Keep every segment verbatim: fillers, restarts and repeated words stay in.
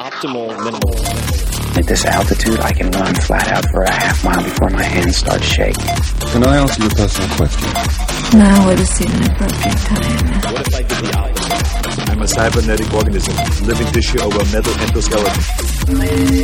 optimal minimal. At this altitude, I can run flat out for a half mile before my hands start shaking. Can I ask you a personal question? Now would seem an appropriate time. What if I did the opposite? I'm a cybernetic organism, living tissue over metal endoskeleton.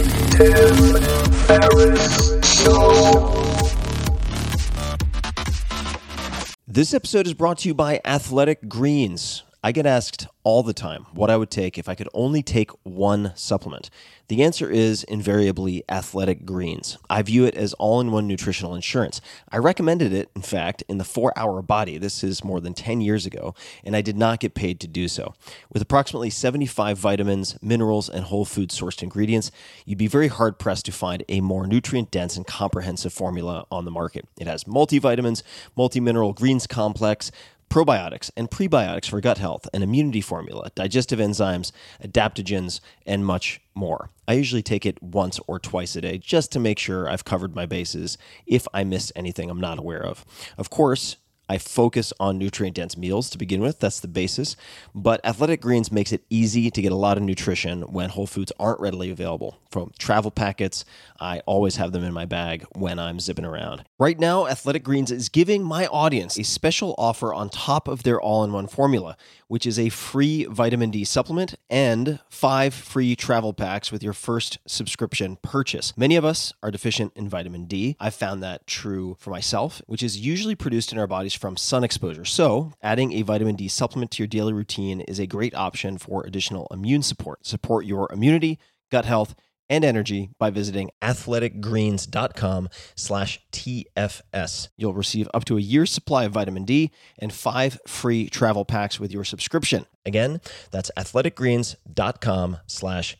This episode is brought to you by Athletic Greens. I get asked all the time what I would take if I could only take one supplement. The answer is invariably Athletic Greens. I view it as all-in-one nutritional insurance. I recommended it, in fact, in the four hour Body. This is more than ten years ago, and I did not get paid to do so. With approximately seventy-five vitamins, minerals, and whole food-sourced ingredients, you'd be very hard-pressed to find a more nutrient-dense and comprehensive formula on the market. It has multivitamins, multi-mineral greens complex, probiotics and prebiotics for gut health, an immunity formula, digestive enzymes, adaptogens, and much more. I usually take it once or twice a day just to make sure I've covered my bases if I missed anything I'm not aware of. Of course, I focus on nutrient-dense meals to begin with. That's the basis. But Athletic Greens makes it easy to get a lot of nutrition when whole foods aren't readily available. From travel packets, I always have them in my bag when I'm zipping around. Right now, Athletic Greens is giving my audience a special offer on top of their all-in-one formula, which is a free vitamin D supplement and five free travel packs with your first subscription purchase. Many of us are deficient in vitamin D. I've found that true for myself, which is usually produced in our bodies from sun exposure. So adding a vitamin D supplement to your daily routine is a great option for additional immune support. Support your immunity, gut health, and energy by visiting athleticgreens.com slash TFS. You'll receive up to a year's supply of vitamin D and five free travel packs with your subscription. Again, that's athleticgreens.com slash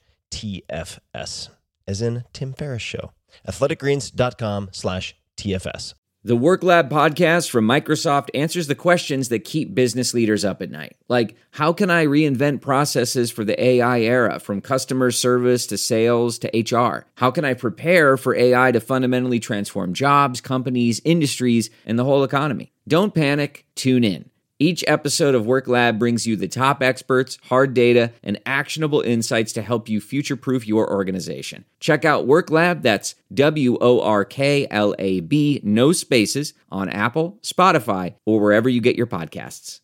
TFS, as in Tim Ferriss Show. athleticgreens.com slash TFS. The Work Lab podcast from Microsoft answers the questions that keep business leaders up at night. Like, how can I reinvent processes for the A I era, from customer service to sales to H R? How can I prepare for A I to fundamentally transform jobs, companies, industries, and the whole economy? Don't panic, tune in. Each episode of Work Lab brings you the top experts, hard data, and actionable insights to help you future-proof your organization. Check out Work Lab, that's W O R K L A B, no spaces, on Apple, Spotify, or wherever you get your podcasts.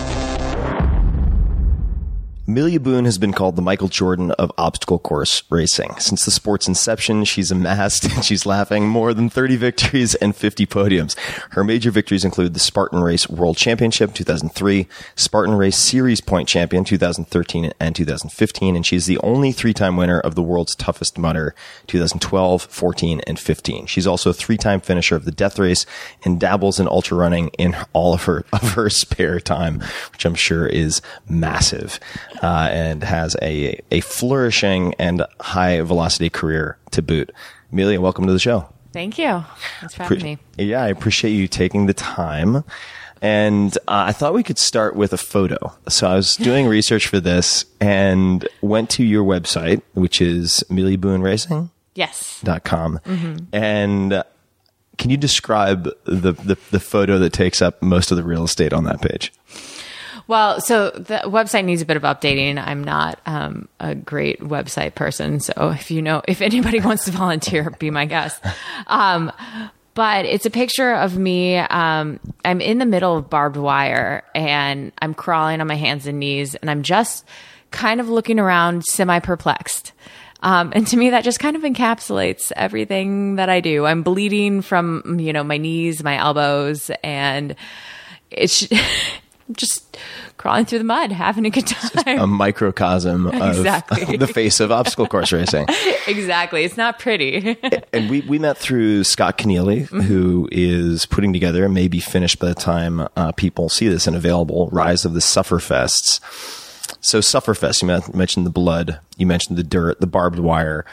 Amelia Boone has been called the Michael Jordan of obstacle course racing. Since the sport's inception, she's amassed, and she's laughing, more than thirty victories and fifty podiums. Her major victories include the Spartan Race World Championship two thousand three, Spartan Race Series Point Champion two thousand thirteen and two thousand fifteen, and she's the only three-time winner of the World's Toughest Mudder two thousand twelve, fourteen, and fifteen. She's also a three-time finisher of the Death Race and dabbles in ultra running in all of her of her spare time, which I'm sure is massive. Uh, and has a a flourishing and high velocity career to boot. Amelia, welcome to the show. Thank you. Thanks for having Pre- me. Yeah, I appreciate you taking the time. And uh, I thought we could start with a photo. So I was doing research for this and went to your website, which is Amelia Boone Racing. Yes. Dot com. Mm-hmm. And uh, can you describe the, the the photo that takes up most of the real estate on that page? Well, so the website needs a bit of updating. I'm not um, a great website person. So if you know, if anybody wants to volunteer, be my guest. Um, but it's a picture of me. Um, I'm in the middle of barbed wire and I'm crawling on my hands and knees and I'm just kind of looking around semi-perplexed. Um, and to me, that just kind of encapsulates everything that I do. I'm bleeding from, you know, my knees, my elbows, and it's just crawling through the mud, having a good time. A microcosm of, exactly. of the face of obstacle course racing. Exactly. It's not pretty. And we, we met through Scott Keneally, mm-hmm. who is putting together, and may be finished by the time uh, people see this and available, Rise of the Sufferfests. So Sufferfest, you mentioned the blood, you mentioned the dirt, the barbed wire.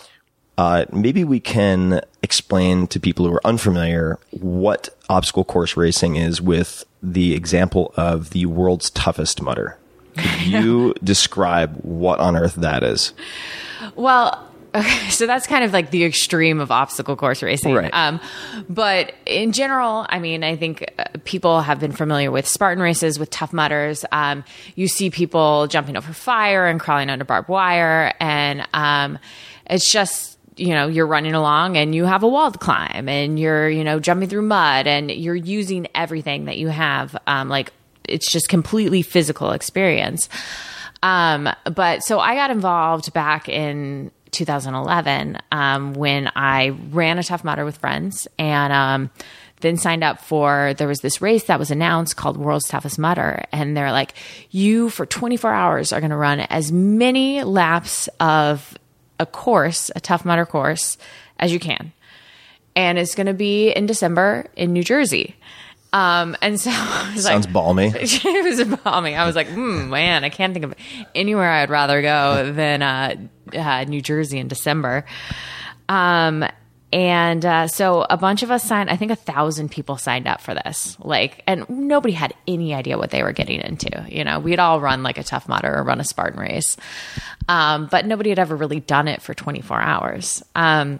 Uh, maybe we can explain to people who are unfamiliar what obstacle course racing is with the example of the world's toughest mudder. Could you describe what on earth that is? Well, Okay, so that's kind of like the extreme of obstacle course racing. Right. Um, but in general, I mean, I think uh, people have been familiar with Spartan races, with Tough Mudders. Um, you see people jumping over fire and crawling under barbed wire. And um, it's just, you know, you're running along and you have a wall to climb and you're, you know, jumping through mud and you're using everything that you have. Um, like, it's just completely physical experience. Um, but so I got involved back in two thousand eleven um, when I ran a Tough Mudder with friends and um, then signed up for, there was this race that was announced called World's Toughest Mudder. And they're like, you for twenty-four hours are going to run as many laps of a course, a Tough Mudder course, as you can. And it's going to be in December in New Jersey. Um, and so I was Sounds like, balmy. It was balmy. I was like, hmm, man, I can't think of anywhere I'd rather go than uh, uh, New Jersey in December. Um, and uh, so a bunch of us signed, I think a thousand people signed up for this. Like, and nobody had any idea what they were getting into. You know, we'd all run like a Tough Mudder or run a Spartan race. Um, but nobody had ever really done it for twenty-four hours. Um,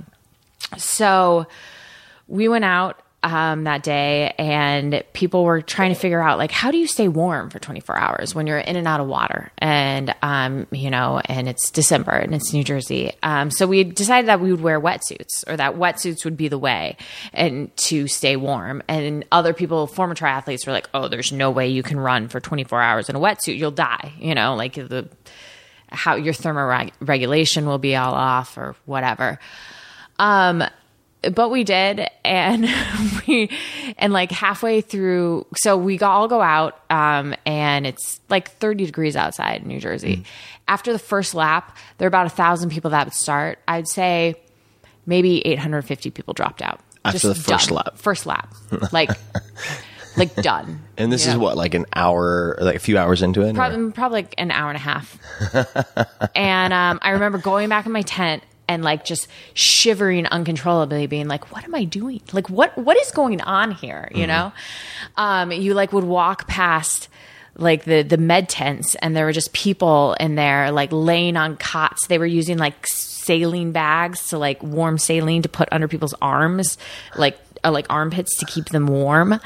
so we went out Um, that day and people were trying to figure out like, how do you stay warm for twenty-four hours when you're in and out of water? And, um, you know, and it's December and it's New Jersey. Um, so we decided that we would wear wetsuits or that wetsuits would be the way and to stay warm. And other people, former triathletes were like, oh, there's no way you can run for twenty-four hours in a wetsuit. You'll die, you know, like the, how your thermoregulation will be all off or whatever. Um, But we did, and we, and like halfway through, so we all go out, um, and it's like thirty degrees outside in New Jersey. Mm. After the first lap, there are about a thousand people that would start. I'd say maybe eight hundred fifty people dropped out. After Just the first done. lap. First lap. Like, like done. And this you is know? what, like an hour, like a few hours into it? Probably, probably like an hour and a half. And um, I remember going back in my tent and like just shivering uncontrollably, being like, what am I doing? Like, what, what is going on here? You mm-hmm. know? Um, you like would walk past like the, the med tents and there were just people in there like laying on cots. They were using like saline bags to like warm saline to put under people's arms, like, uh, like armpits to keep them warm.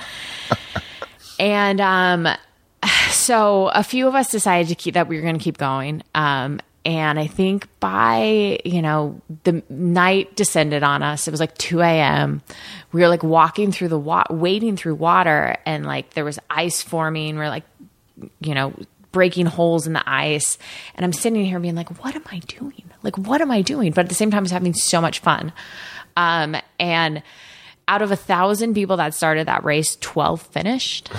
And, um, so a few of us decided to keep that we were going to keep going. Um, And I think by, you know, the night descended on us. It was like two a.m. We were like walking through the wa- wading through water and like there was ice forming. We're like, you know, breaking holes in the ice. And I'm sitting here being like, what am I doing? Like, what am I doing? But at the same time, I was having so much fun. Um, and out of a thousand people that started that race, twelve finished.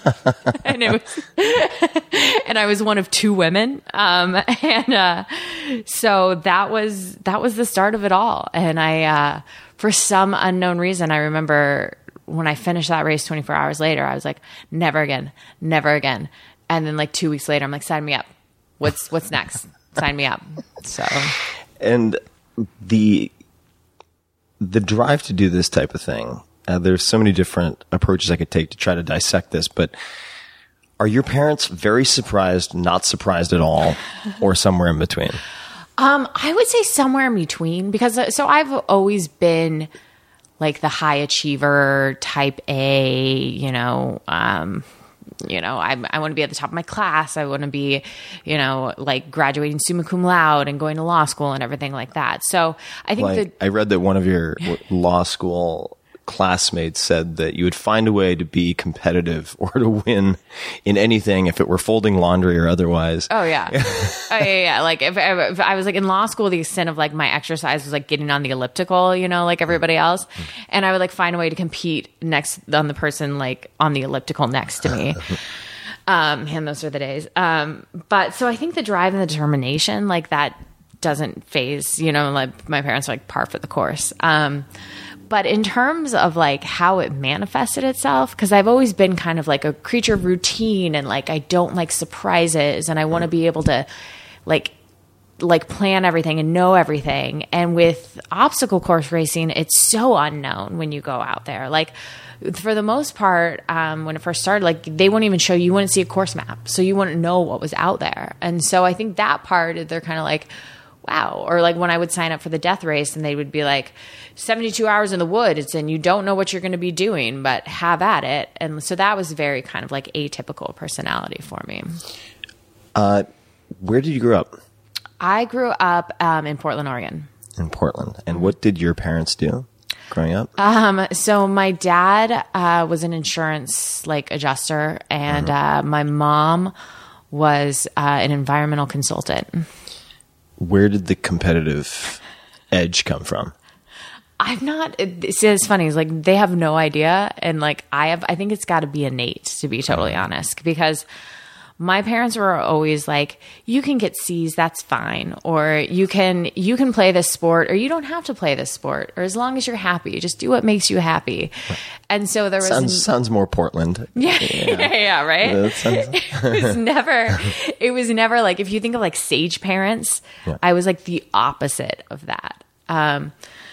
And it was, and I was one of two women. Um, and, uh, so that was, that was the start of it all. And I, uh, for some unknown reason, I remember when I finished that race twenty-four hours later, I was like, never again, never again. And then like two weeks later, I'm like, sign me up. What's, what's next? Sign me up. So, and the, the drive to do this type of thing, uh, there's so many different approaches I could take to try to dissect this, but are your parents very surprised, not surprised at all, or somewhere in between? Um, I would say somewhere in between because, uh, so I've always been like the high achiever type A, you know, um, you know, I, I want to be at the top of my class. I want to be, you know, like graduating summa cum laude and going to law school and everything like that. So I think like, that I read that one of your law school classmates said that you would find a way to be competitive or to win in anything if it were folding laundry or otherwise. Oh yeah. oh yeah, yeah. Like if, if I was like in law school, the extent of like my exercise was like getting on the elliptical, you know, like everybody else. And I would like find a way to compete next on the person like on the elliptical next to me. Um, and those are the days. Um, but so I think the drive and the determination, like that doesn't phase, you know, like my parents are like par for the course. Um, But in terms of like how it manifested itself, because I've always been kind of like a creature of routine and like I don't like surprises and I want to be able to like like plan everything and know everything. And with obstacle course racing, it's so unknown when you go out there. Like for the most part, um, when it first started, like they wouldn't even show you, you wouldn't see a course map, so you wouldn't know what was out there. And so I think that part they're kind of like, wow. Or like when I would sign up for the death race and they would be like, seventy-two hours in the woods and you don't know what you're going to be doing, but have at it. And so that was very kind of like atypical personality for me. Uh, where did you grow up? I grew up um, in Portland, Oregon. In Portland. And what did your parents do growing up? Um, so my dad uh, was an insurance like adjuster, and mm-hmm. uh, my mom was uh, an environmental consultant. Where did the competitive edge come from? I'm not, it's, it's funny. It's like they have no idea. And like I have, I think it's got to be innate, to be totally honest, because my parents were always like, you can get C's, that's fine. Or you can, you can play this sport, or you don't have to play this sport, or as long as you're happy, just do what makes you happy. And so there was, sounds, an, sounds more Portland. Yeah. Yeah. yeah right. That sounds- it was never, it was never like, if you think of like sage parents, yeah. I was like the opposite of that. Um,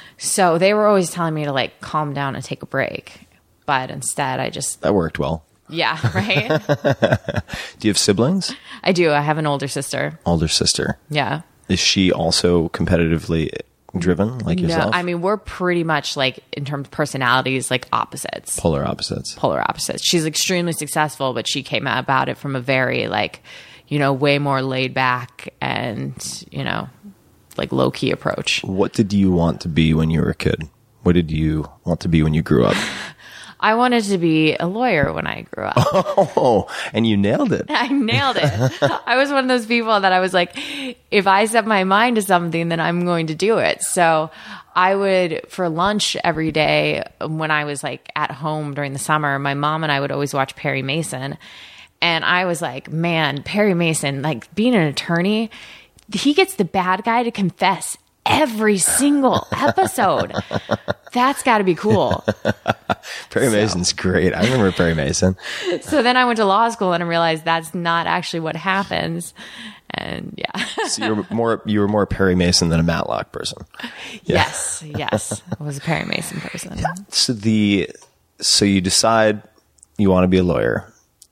so they were always telling me to like calm down and take a break. But instead I just, that worked well. Yeah, right? Do you have siblings? I do. I have an older sister. Older sister. Yeah. Is she also competitively driven like yourself? No, I mean, we're pretty much like, in terms of personalities, like opposites. Polar opposites. Polar opposites. She's extremely successful, but she came about it from a very like, you know, way more laid back and, you know, like low key approach. What did you want to be when you were a kid? What did you want to be when you grew up? I wanted to be a lawyer when I grew up. Oh, and you nailed it. I nailed it. I was one of those people that I was like, if I set my mind to something, then I'm going to do it. So I would, for lunch every day when I was like at home during the summer, my mom and I would always watch Perry Mason. And I was like, man, Perry Mason, like being an attorney, he gets the bad guy to confess every single episode. That's got to be cool. Perry so. Mason's great. I remember Perry Mason. So then I went to law school and I realized that's not actually what happens. And yeah. So you were more you were more Perry Mason than a Matlock person. Yeah. Yes, yes. I was a Perry Mason person. Yeah. So the so you decide you want to be a lawyer.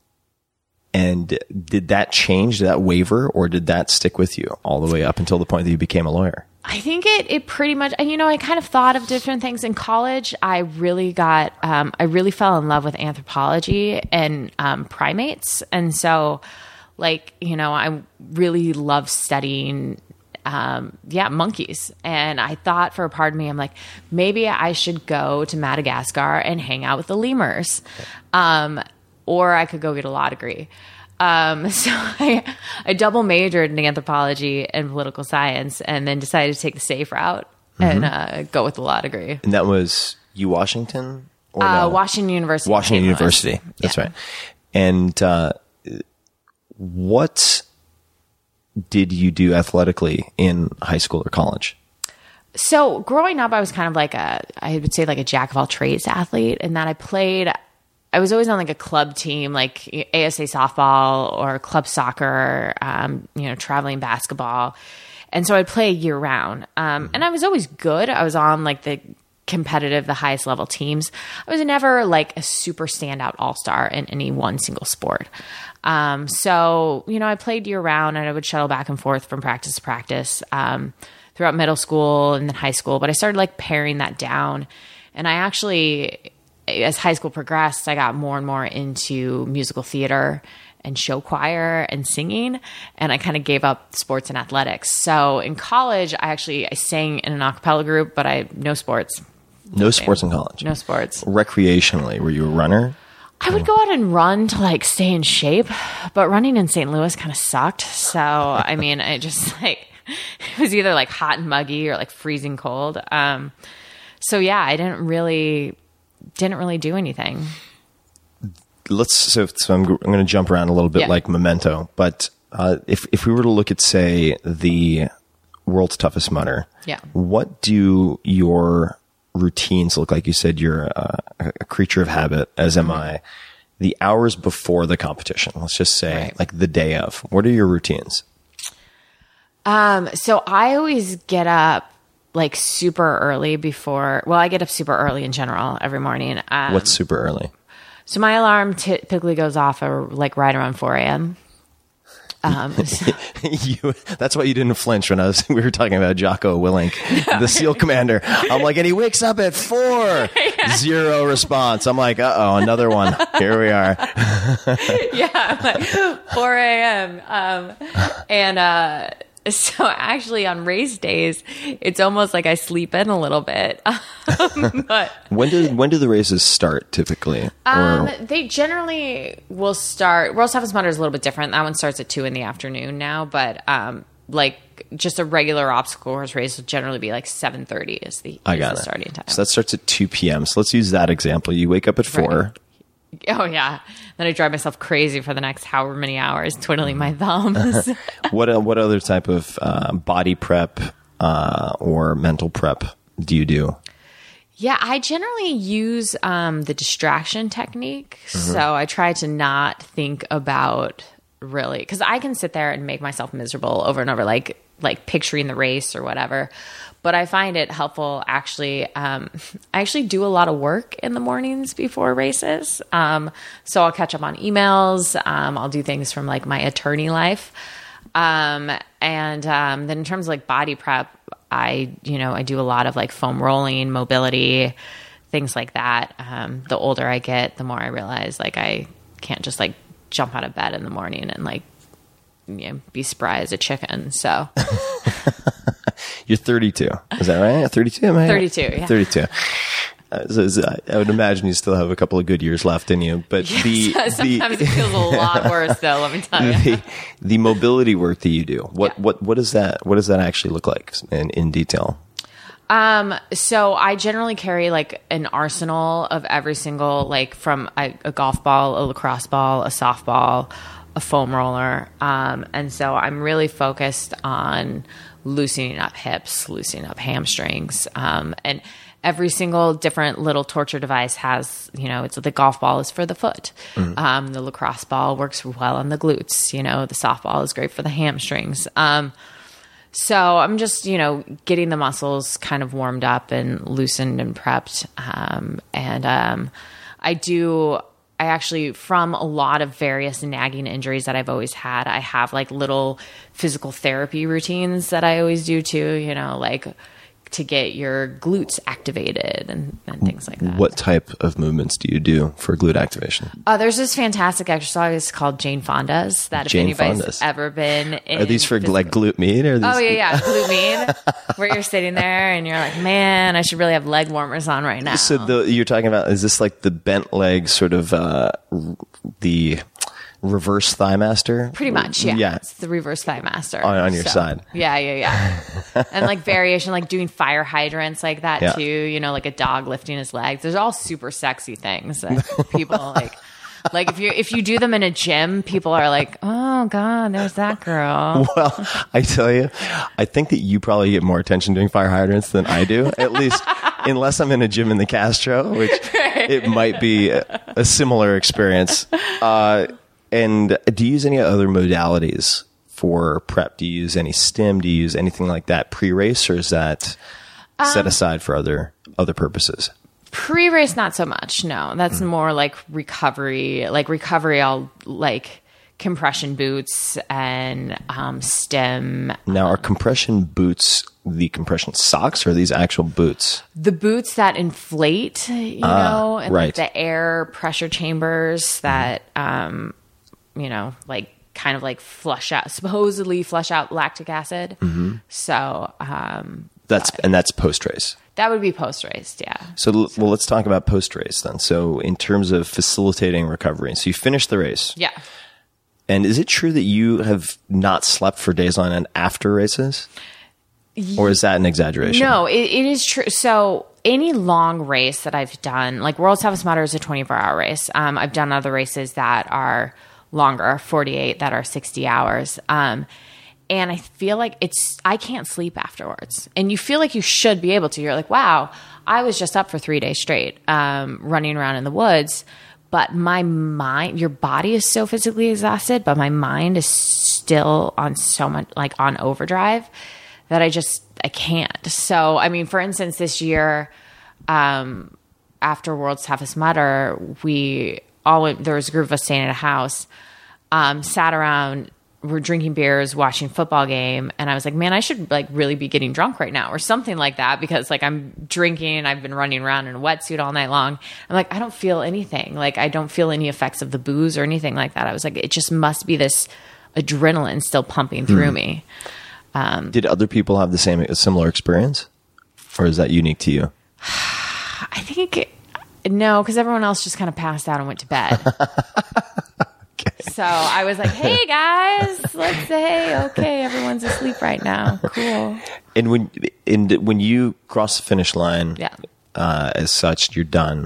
And did that change, did that waver, or did that stick with you all the way up until the point that you became a lawyer? I think it, it pretty much, you know, I kind of thought of different things in college. I really got, um, I really fell in love with anthropology and um, primates. And so, like, you know, I really love studying, um, yeah, monkeys. And I thought for a part of me, I'm like, maybe I should go to Madagascar and hang out with the lemurs. Um, or I could go get a law degree. Um, so I, I double majored in anthropology and political science, and then decided to take the safe route mm-hmm. and uh, go with the law degree. And that was U Washington? Or uh, no? Washington University. Washington University. That's yeah. right. And uh, what did you do athletically in high school or college? So growing up, I was kind of like a, I would say like a jack of all trades athlete, in that I played I was always on like a club team, like A S A softball or club soccer, um, you know, traveling basketball. And so I'd play year round. Um, and I was always good. I was on like the competitive, the highest level teams. I was never like a super standout all-star in any one single sport. Um, so, you know, I played year round and I would shuttle back and forth from practice to practice um, throughout middle school and then high school. But I started like paring that down. And I actually, as high school progressed, I got more and more into musical theater and show choir and singing. And I kind of gave up sports and athletics. So in college, I actually, I sang in an a cappella group, but I, no sports. No sports in college? No sports. Recreationally, were you a runner? I would go out and run to like stay in shape, but running in Saint Louis kind of sucked. So, I mean, I just like, it was either like hot and muggy or like freezing cold. Um, so yeah, I didn't really, didn't really do anything. Let's, so, so I'm, I'm going to jump around a little bit yeah. like Memento, but uh, if, if we were to look at, say, the World's Toughest Mudder, yeah. what do your routines look like? You said you're a, a creature of habit, as am mm-hmm. I. The hours before the competition, let's just say right. like the day of, what are your routines? Um, so I always get up like super early before, well, I get up super early in general every morning. Um, What's super early? So my alarm typically goes off uh, like right around four a.m. Um, so- you, that's why you didn't flinch when I was we were talking about Jocko Willink, the SEAL commander. I'm like, and he wakes up at four. Yeah. Zero response. I'm like, uh oh, another one. Here we are. Yeah, I'm like four a.m. Um, and uh, so actually on race days, it's almost like I sleep in a little bit. Um, but when do when do the races start typically? Um, or... They generally will start. World's Toughest Mudder is a little bit different. That one starts at two in the afternoon now, but um, like just a regular obstacle course race will generally be like seven thirty is the, I is got the it. starting time. So that starts at two p.m. So let's use that example. You wake up at four. Right. Oh yeah, then I drive myself crazy for the next however many hours, twiddling my thumbs. what uh, what other type of uh, body prep uh, or mental prep do you do? Yeah, I generally use um, the distraction technique. Mm-hmm. So I try to not think about really, because I can sit there and make myself miserable over and over, like like picturing the race or whatever. But I find it helpful, actually. Um, I actually do a lot of work in the mornings before races. Um, so I'll catch up on emails. Um, I'll do things from like my attorney life. Um, and um, then in terms of like body prep, I, you know, I do a lot of like foam rolling, mobility, things like that. Um, the older I get, the more I realize like I can't just like jump out of bed in the morning and like, you know, be spry as a chicken. So you're thirty-two, is that right? thirty-two, am I? thirty-two, yeah. thirty-two. Uh, so, so I would imagine you still have a couple of good years left in you, but yes, the sometimes the, it feels a lot worse, though. Let me tell you. The, the mobility work that you do, what Yeah. what what does that what does that actually look like in in detail? Um, so I generally carry like an arsenal of every single, like from a, a golf ball, a lacrosse ball, a softball, a foam roller. Um, and so I'm really focused on loosening up hips, loosening up hamstrings. Um, and every single different little torture device has, you know, it's the golf ball is for the foot. Mm-hmm. Um, the lacrosse ball works well on the glutes. You know, the softball is great for the hamstrings. Um, So I'm just, you know, getting the muscles kind of warmed up and loosened and prepped. Um, and um, I do, I actually, from a lot of various nagging injuries that I've always had, I have like little physical therapy routines that I always do too, you know, like to get your glutes activated and, and things like that. What type of movements do you do for glute activation? Uh, there's this fantastic exercise called Jane Fonda's that if Jane anybody's Fonda's. ever been in Are these for physical- like glute med? Or are these Oh, yeah, yeah. Glute med, where you're sitting there and you're like, man, I should really have leg warmers on right now. So the, you're talking about, is this like the bent leg sort of uh, r- the reverse thigh master? Pretty much, yeah. Yeah. It's the reverse thigh master. On, on your So, side. Yeah, yeah, yeah. And like variation, like doing fire hydrants like that Yeah. too, you know, like a dog lifting his legs. There's all super sexy things that people like. Like if you if you do them in a gym, people are like, "Oh God, there's that girl." Well, I tell you, I think that you probably get more attention doing fire hydrants than I do. At least, unless I'm in a gym in the Castro, which it might be a, a similar experience. Uh, and do you use any other modalities for prep? Do you use any stim? Do you use anything like that pre-race, or is that Um, set aside for other other purposes? Pre-race, not so much. No, that's Mm. more like recovery. Like recovery, I'll like compression boots and um, stem. Now, are compression boots the compression socks, or are these actual boots? The boots that inflate, you Ah, know, and right. like the air pressure chambers that, um, you know, like kind of like flush out, supposedly flush out lactic acid. Mm-hmm. So um, That's and that's post race. that would be post-race, yeah. So, l- well, let's talk about post race then. So, in terms of facilitating recovery, so you finish the race, Yeah. and is it true that you have not slept for days on end after races, or is that an exaggeration? No, it, it is true. So any long race that I've done, like World's Toughest Mudder is a twenty-four hour race. Um, I've done other races that are longer, forty-eight, that are sixty hours. Um, and I feel like it's, I can't sleep afterwards. And you feel like you should be able to. You're like, wow, I was just up for three days straight, um, running around in the woods. But my mind, your body is so physically exhausted, but my mind is still on so much, like on overdrive, that I just, I can't. So, I mean, for instance, this year, um, after World's Toughest Mudder, we all went, there was a group of us staying at a house, um, sat around we're drinking beers, watching football game. And I was like, man, I should like really be getting drunk right now or something like that, because like I'm drinking, I've been running around in a wetsuit all night long. I'm like, I don't feel anything. Like I don't feel any effects of the booze or anything like that. I was like, it just must be this adrenaline still pumping through mm. me. Um, Did other people have the same, a similar experience, or is that unique to you? I think it, no, because everyone else just kind of passed out and went to bed. Okay. So I was like, hey guys, let's say, okay, everyone's asleep right now. Cool. And when, and when you cross the finish line, yeah. uh, as such, you're done.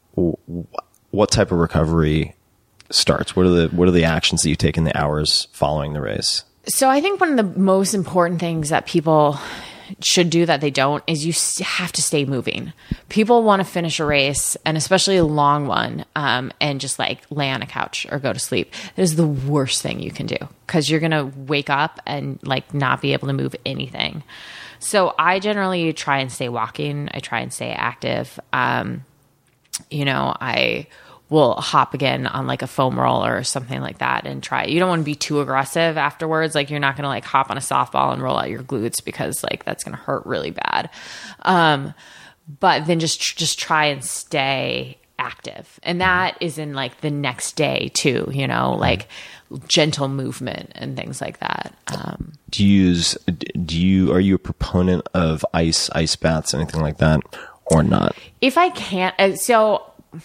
What type of recovery starts? What are the, what are the actions that you take in the hours following the race? So I think one of the most important things that people should do that they don't is you have to stay moving. People want to finish a race, and especially a long one, um, and just like lay on a couch or go to sleep. That is the worst thing you can do, because you're going to wake up and like not be able to move anything. So I generally try and stay walking. I try and stay active. Um, you know, I will hop again on like a foam roller or something like that and try. You don't want to be too aggressive afterwards. Like you're not going to like hop on a softball and roll out your glutes, because like that's going to hurt really bad. Um, but then just, just try and stay active. And that is in like the next day too, you know, like gentle movement and things like that. Um, do you use, do you, are you a proponent of ice, ice baths, anything like that, or not? If I can't, so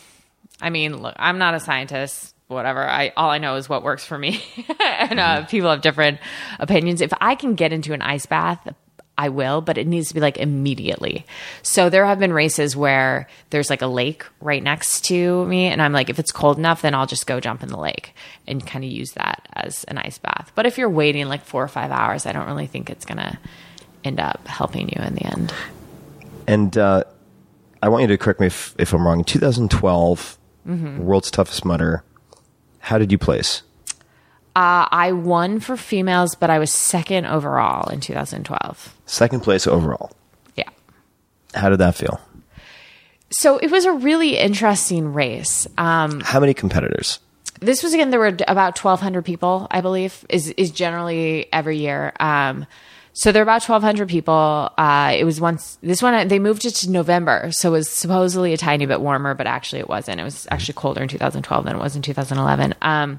I mean, look, I'm not a scientist, whatever. I all I know is what works for me. And uh, people have different opinions. If I can get into an ice bath, I will, but it needs to be like immediately. So there have been races where there's like a lake right next to me, and I'm like, if it's cold enough, then I'll just go jump in the lake and kind of use that as an ice bath. But if you're waiting like four or five hours, I don't really think it's going to end up helping you in the end. And uh, I want you to correct me if, if I'm wrong. In two thousand twelve, mm-hmm. World's Toughest Mudder, how did you place? Uh, I won for females, but I was second overall in two thousand twelve. Second place overall. Yeah. How did that feel? So it was a really interesting race. Um, How many competitors? This was, again, there were about twelve hundred people, I believe, is, is generally every year. Um, so there were about twelve hundred people. Uh, it was once, this one, they moved it to November. So it was supposedly a tiny bit warmer, but actually it wasn't. It was actually colder in two thousand twelve than it was in two thousand eleven. Um,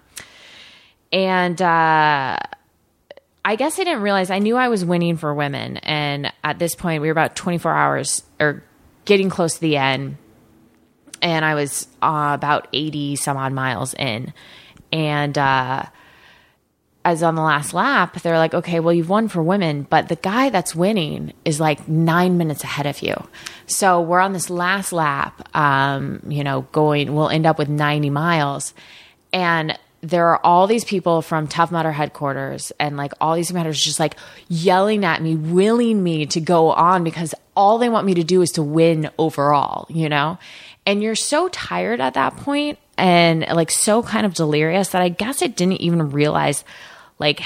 And uh, I guess I didn't realize, I knew I was winning for women. And at this point, we were about twenty-four hours or getting close to the end. And I was uh, about eighty some odd miles in. And uh, as on the last lap, they're like, okay, well, you've won for women, but the guy that's winning is like nine minutes ahead of you. So we're on this last lap, um, you know, going, we'll end up with ninety miles. And there are all these people from Tough Mudder headquarters and like all these competitors just like yelling at me, willing me to go on, because all they want me to do is to win overall, you know? And you're so tired at that point and like so kind of delirious that I guess I didn't even realize like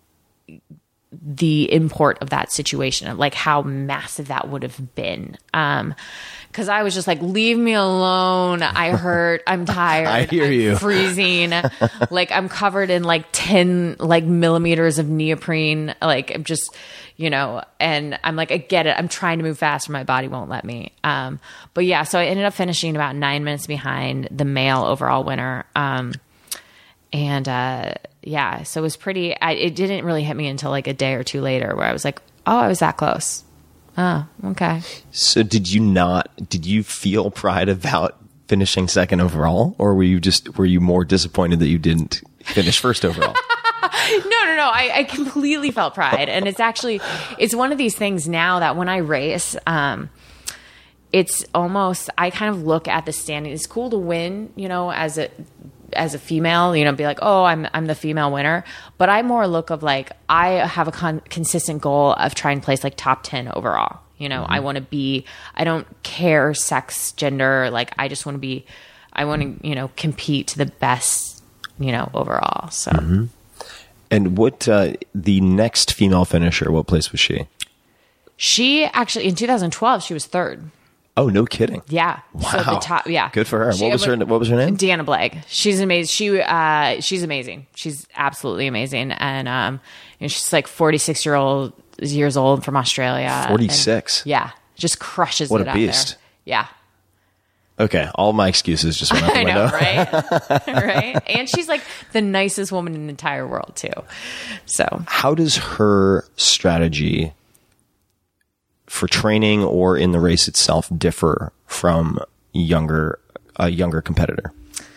the import of that situation, like how massive that would have been. Um, Cause I was just like, leave me alone. I hurt. I'm tired. I hear I'm you. Freezing. Like I'm covered in like ten like millimeters of neoprene. Like I'm just, you know, and I'm like, I get it. I'm trying to move faster. My body won't let me. Um, but yeah, so I ended up finishing about nine minutes behind the male overall winner. Um, and, uh, yeah, so it was pretty, I, it didn't really hit me until like a day or two later where I was like, oh, I was that close. Oh, okay. So did you not, did you feel pride about finishing second overall, or were you just, were you more disappointed that you didn't finish first overall? No, no, no. I, I completely felt pride. And it's actually, it's one of these things now that when I race, um, it's almost, I kind of look at the standing. It's cool to win, you know, as a, as a female, you know, be like, oh, I'm I'm the female winner. But I more look of like, I have a con- consistent goal of trying to place like top ten overall. You know, mm-hmm. I want to be, I don't care sex, gender. Like, I just want to be, I want to, you know, compete to the best, you know, overall. So. Mm-hmm. And what, uh, the next female finisher, what place was she? She actually, in two thousand twelve, she was third. Oh, no kidding. Yeah. Wow. So the top, yeah. Good for her. She- what was her What was her name? Deanna Blake. She's amazing. She uh, she's amazing. She's absolutely amazing. And um, you know, she's like forty-six year old years old from Australia. forty-six. And, yeah, just crushes What it a out beast. there. Yeah. Okay, all my excuses just went out the I window. know, right? Right. And she's like the nicest woman in the entire world too. So How does her strategy for training or in the race itself differ from younger a younger competitor?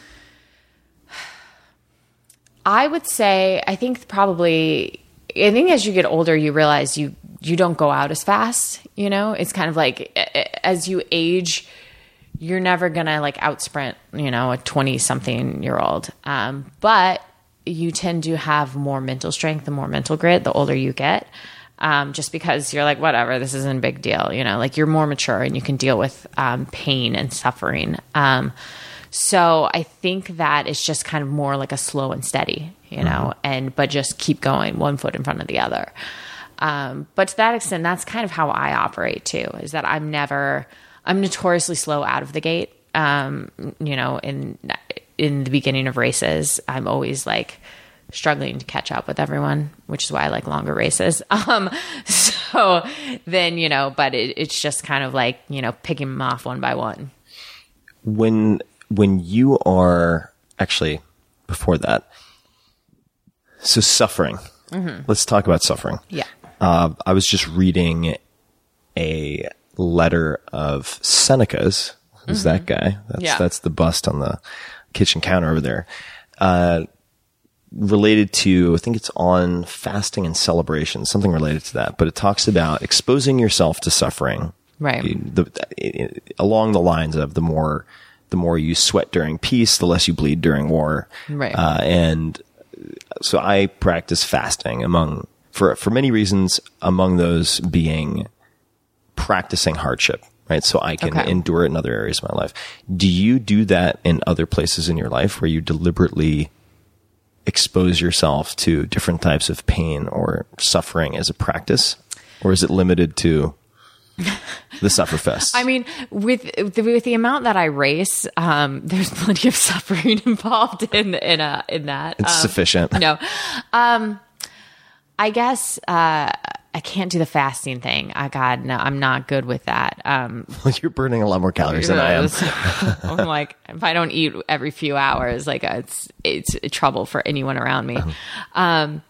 I would say, I think probably, I think as you get older, you realize you, you don't go out as fast, you know, it's kind of like as you age, you're never going to like out sprint, you know, a twenty something year old. Um, but you tend to have more mental strength and more mental grit the older you get. Um, just because you're like, whatever, this isn't a big deal, you know, like you're more mature and you can deal with, um, pain and suffering. Um, So I think that it's just kind of more like a slow and steady, you know, mm-hmm. and but just keep going one foot in front of the other. Um, but to that extent, that's kind of how I operate too, is that I'm never, I'm notoriously slow out of the gate. Um, you know, in in the beginning of races, I'm always like struggling to catch up with everyone, which is why I like longer races. Um, so then, you know, but it, it's just kind of like, you know, picking them off one by one. When when you are actually before that, so suffering. Mm-hmm. Let's talk about suffering. Yeah. Uh, I was just reading a letter of Seneca's. Who's mm-hmm. that guy? That's yeah. that's the bust on the kitchen counter over there. Uh, related to, I think it's on fasting and celebration, something related to that. But it talks about exposing yourself to suffering. Right. The, the, along the lines of the more, the more you sweat during peace, the less you bleed during war. Right. Uh, and so I practice fasting among, for, for many reasons, among those being practicing hardship, right? So I can okay. endure it in other areas of my life. Do you do that in other places in your life where you deliberately expose yourself to different types of pain or suffering as a practice? Or is it limited to the Sufferfest? I mean, with the, with the amount that I race, um, there's plenty of suffering involved in in a, in that. It's um, sufficient. No, um, I guess uh, I can't do the fasting thing. I God, no, I'm not good with that. Um, You're burning a lot more calories than I am. I'm like, if I don't eat every few hours, like it's it's trouble for anyone around me. Um,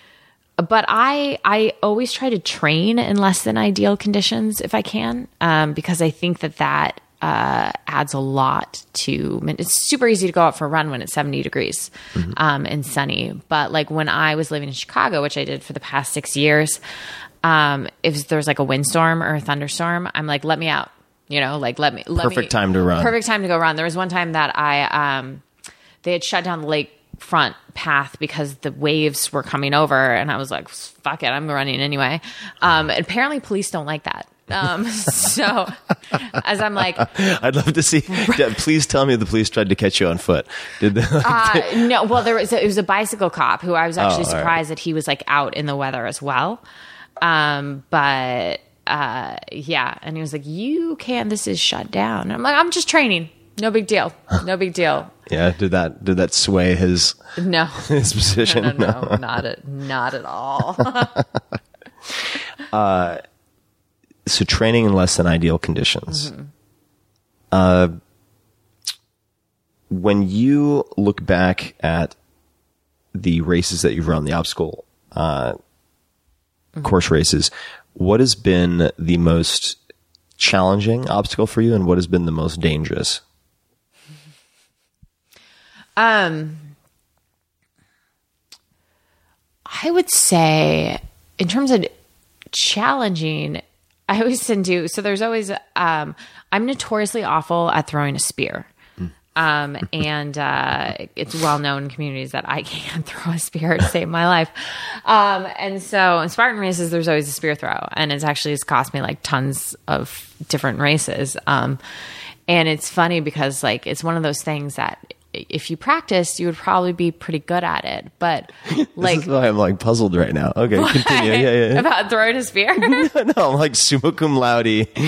But I, I always try to train in less than ideal conditions if I can, um, because I think that that uh, adds a lot to. I mean, it's super easy to go out for a run when it's seventy degrees mm-hmm. um, and sunny. But like when I was living in Chicago, which I did for the past six years, um, if there's like a windstorm or a thunderstorm, I'm like, let me out. You know, like let me. Let Perfect me, time to run. Perfect time to go run. There was one time that I, um, they had shut down the lake front path because the waves were coming over, and I was like, fuck it, I'm running anyway. Um, apparently police don't like that. Um, so as I'm like, I'd love to see, please tell me the police tried to catch you on foot. Did they? uh, no, well, there was, a, it was a bicycle cop who I was actually oh, surprised right. that he was like out in the weather as well. Um, but, uh, yeah. And he was like, you can't, this is shut down. And I'm like, I'm just training. No big deal. No big deal. Yeah. Did that, did that sway his, no, his position? No, no, no, not at, not at all. uh, so training in less than ideal conditions. Mm-hmm. Uh, when you look back at the races that you've run, the obstacle, uh, mm-hmm. course races, what has been the most challenging obstacle for you, and what has been the most dangerous? Um, I would say in terms of challenging, I always tend to, so there's always, um, I'm notoriously awful at throwing a spear. Um, and, uh, it's well known in communities that I can't throw a spear to save my life. Um, and so in Spartan races, there's always a spear throw, and it's actually, it's cost me like tons of different races. Um, and it's funny because like, it's one of those things that if you practiced, you would probably be pretty good at it. But like, this is why I'm like puzzled right now. Okay, continue. Yeah, yeah, yeah. About throwing a spear. no, no, I'm like summa cum laude.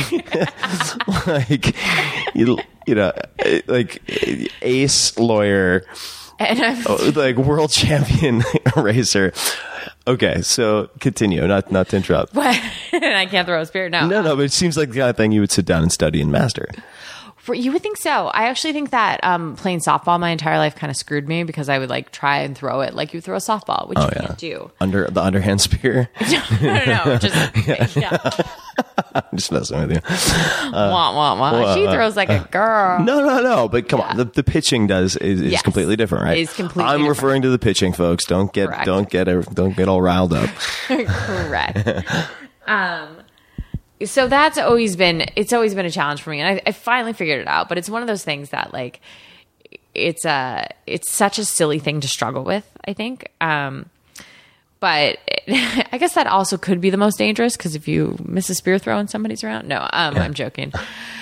Like, you, you know, like ace lawyer, and I'm oh, like world champion racer. Okay, so continue. Not not to interrupt. But I can't throw a spear. No, no, no. But it seems like the kind of thing you would sit down and study and master. For, you would think so. I actually think that um, playing softball my entire life kind of screwed me because I would like try and throw it like you throw a softball, which oh, you yeah. can't do. Under the underhand spear. no, no, no, just yeah. yeah. I'm just messing with you. Uh, wah, wah, wah. Well, she uh, throws like a girl. No, no, no. But come Yeah. on, the, the pitching does is, is Yes. completely different, right? Is completely I'm different. referring to the pitching, folks. Don't get Correct. don't get don't get all riled up. Correct. um, so that's always been it's always been a challenge for me, and I, I finally figured it out. But it's one of those things that like it's a it's such a silly thing to struggle with. I think. Um, But I guess that also could be the most dangerous because if you miss a spear throw and somebody's around, no, um, I'm joking.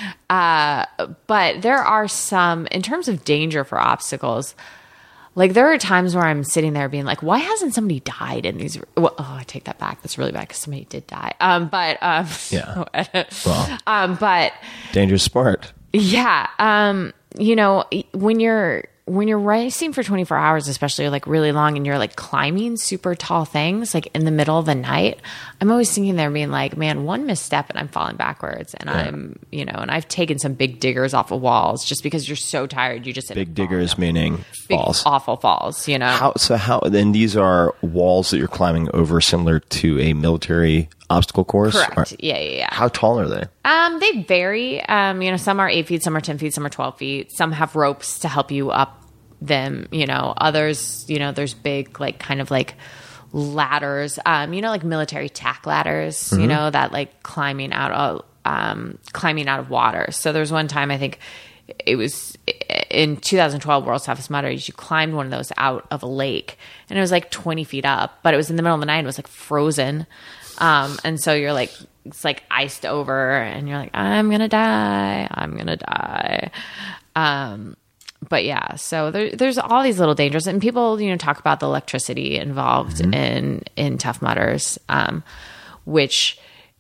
Uh, but there are some, in terms of danger for obstacles, like there are times where I'm sitting there being like, why hasn't somebody died in these? Well, oh, I take that back. That's really bad because somebody did die. Um, but um, Yeah. Well, um, but dangerous sport. yeah, um, you know, when you're when you're racing for twenty-four hours, especially like really long, and you're like climbing super tall things, like in the middle of the night, I'm always thinking there being like, man, one misstep and I'm falling backwards, and yeah. I'm, you know, and I've taken some big diggers off of walls just because you're so tired, you just big diggers meaning big, falls, awful falls, you know. How so? How then? These are walls that you're climbing over, similar to a military obstacle course. Correct. Or, yeah, yeah, yeah. How tall are they? Um, they vary. Um, you know, some are eight feet, some are ten feet, some are twelve feet. Some have ropes to help you up them. You know, others, you know, there's big, like, kind of like ladders. Um, you know, like military tack ladders. Mm-hmm. You know, that like climbing out of um, climbing out of water. So there's one time I think it was in two thousand twelve World's Toughest Mudders. You climbed one of those out of a lake, and it was like twenty feet up, but it was in the middle of the night. And it was like frozen. Um, and so you're like, it's like iced over and you're like, I'm going to die. I'm going to die. Um, but yeah, so there, there's all these little dangers, and people, you know, talk about the electricity involved mm-hmm. in, in Tough Mudders, um, which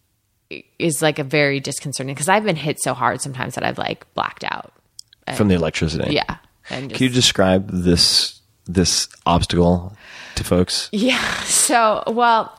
is like a very disconcerting, because I've been hit so hard sometimes that I've like blacked out. And, from the electricity. Yeah. And just, can you describe this, this obstacle to folks? Yeah. So, well,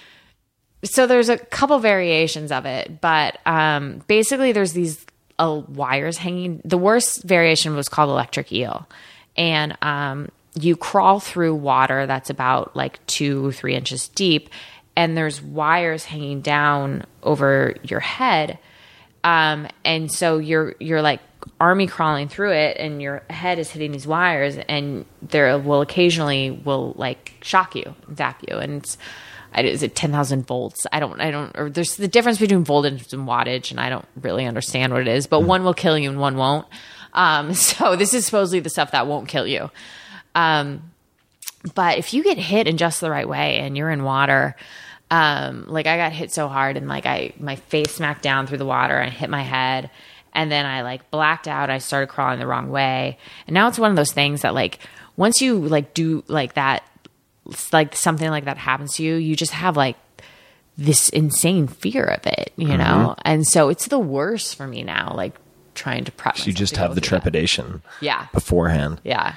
So there's a couple variations of it, but um, basically there's these uh, wires hanging. The worst variation was called electric eel. And um, you crawl through water that's about like two, three inches deep, and there's wires hanging down over your head. Um, and so you're you're like army crawling through it, and your head is hitting these wires, and there will occasionally will like shock you, zap you, and it's is it ten thousand volts? I don't, I don't, or there's the difference between voltage and wattage, and I don't really understand what it is, but one will kill you and one won't. Um, so this is supposedly the stuff that won't kill you. Um, but if you get hit in just the right way and you're in water, um, like I got hit so hard and like I, my face smacked down through the water and hit my head, and then I like blacked out. I started crawling the wrong way. And now it's one of those things that like, once you like do like that, like something like that happens to you, you just have like this insane fear of it, you know? Mm-hmm. And so it's the worst for me now, like trying to prep. So you just have the trepidation that. Yeah. beforehand. Yeah.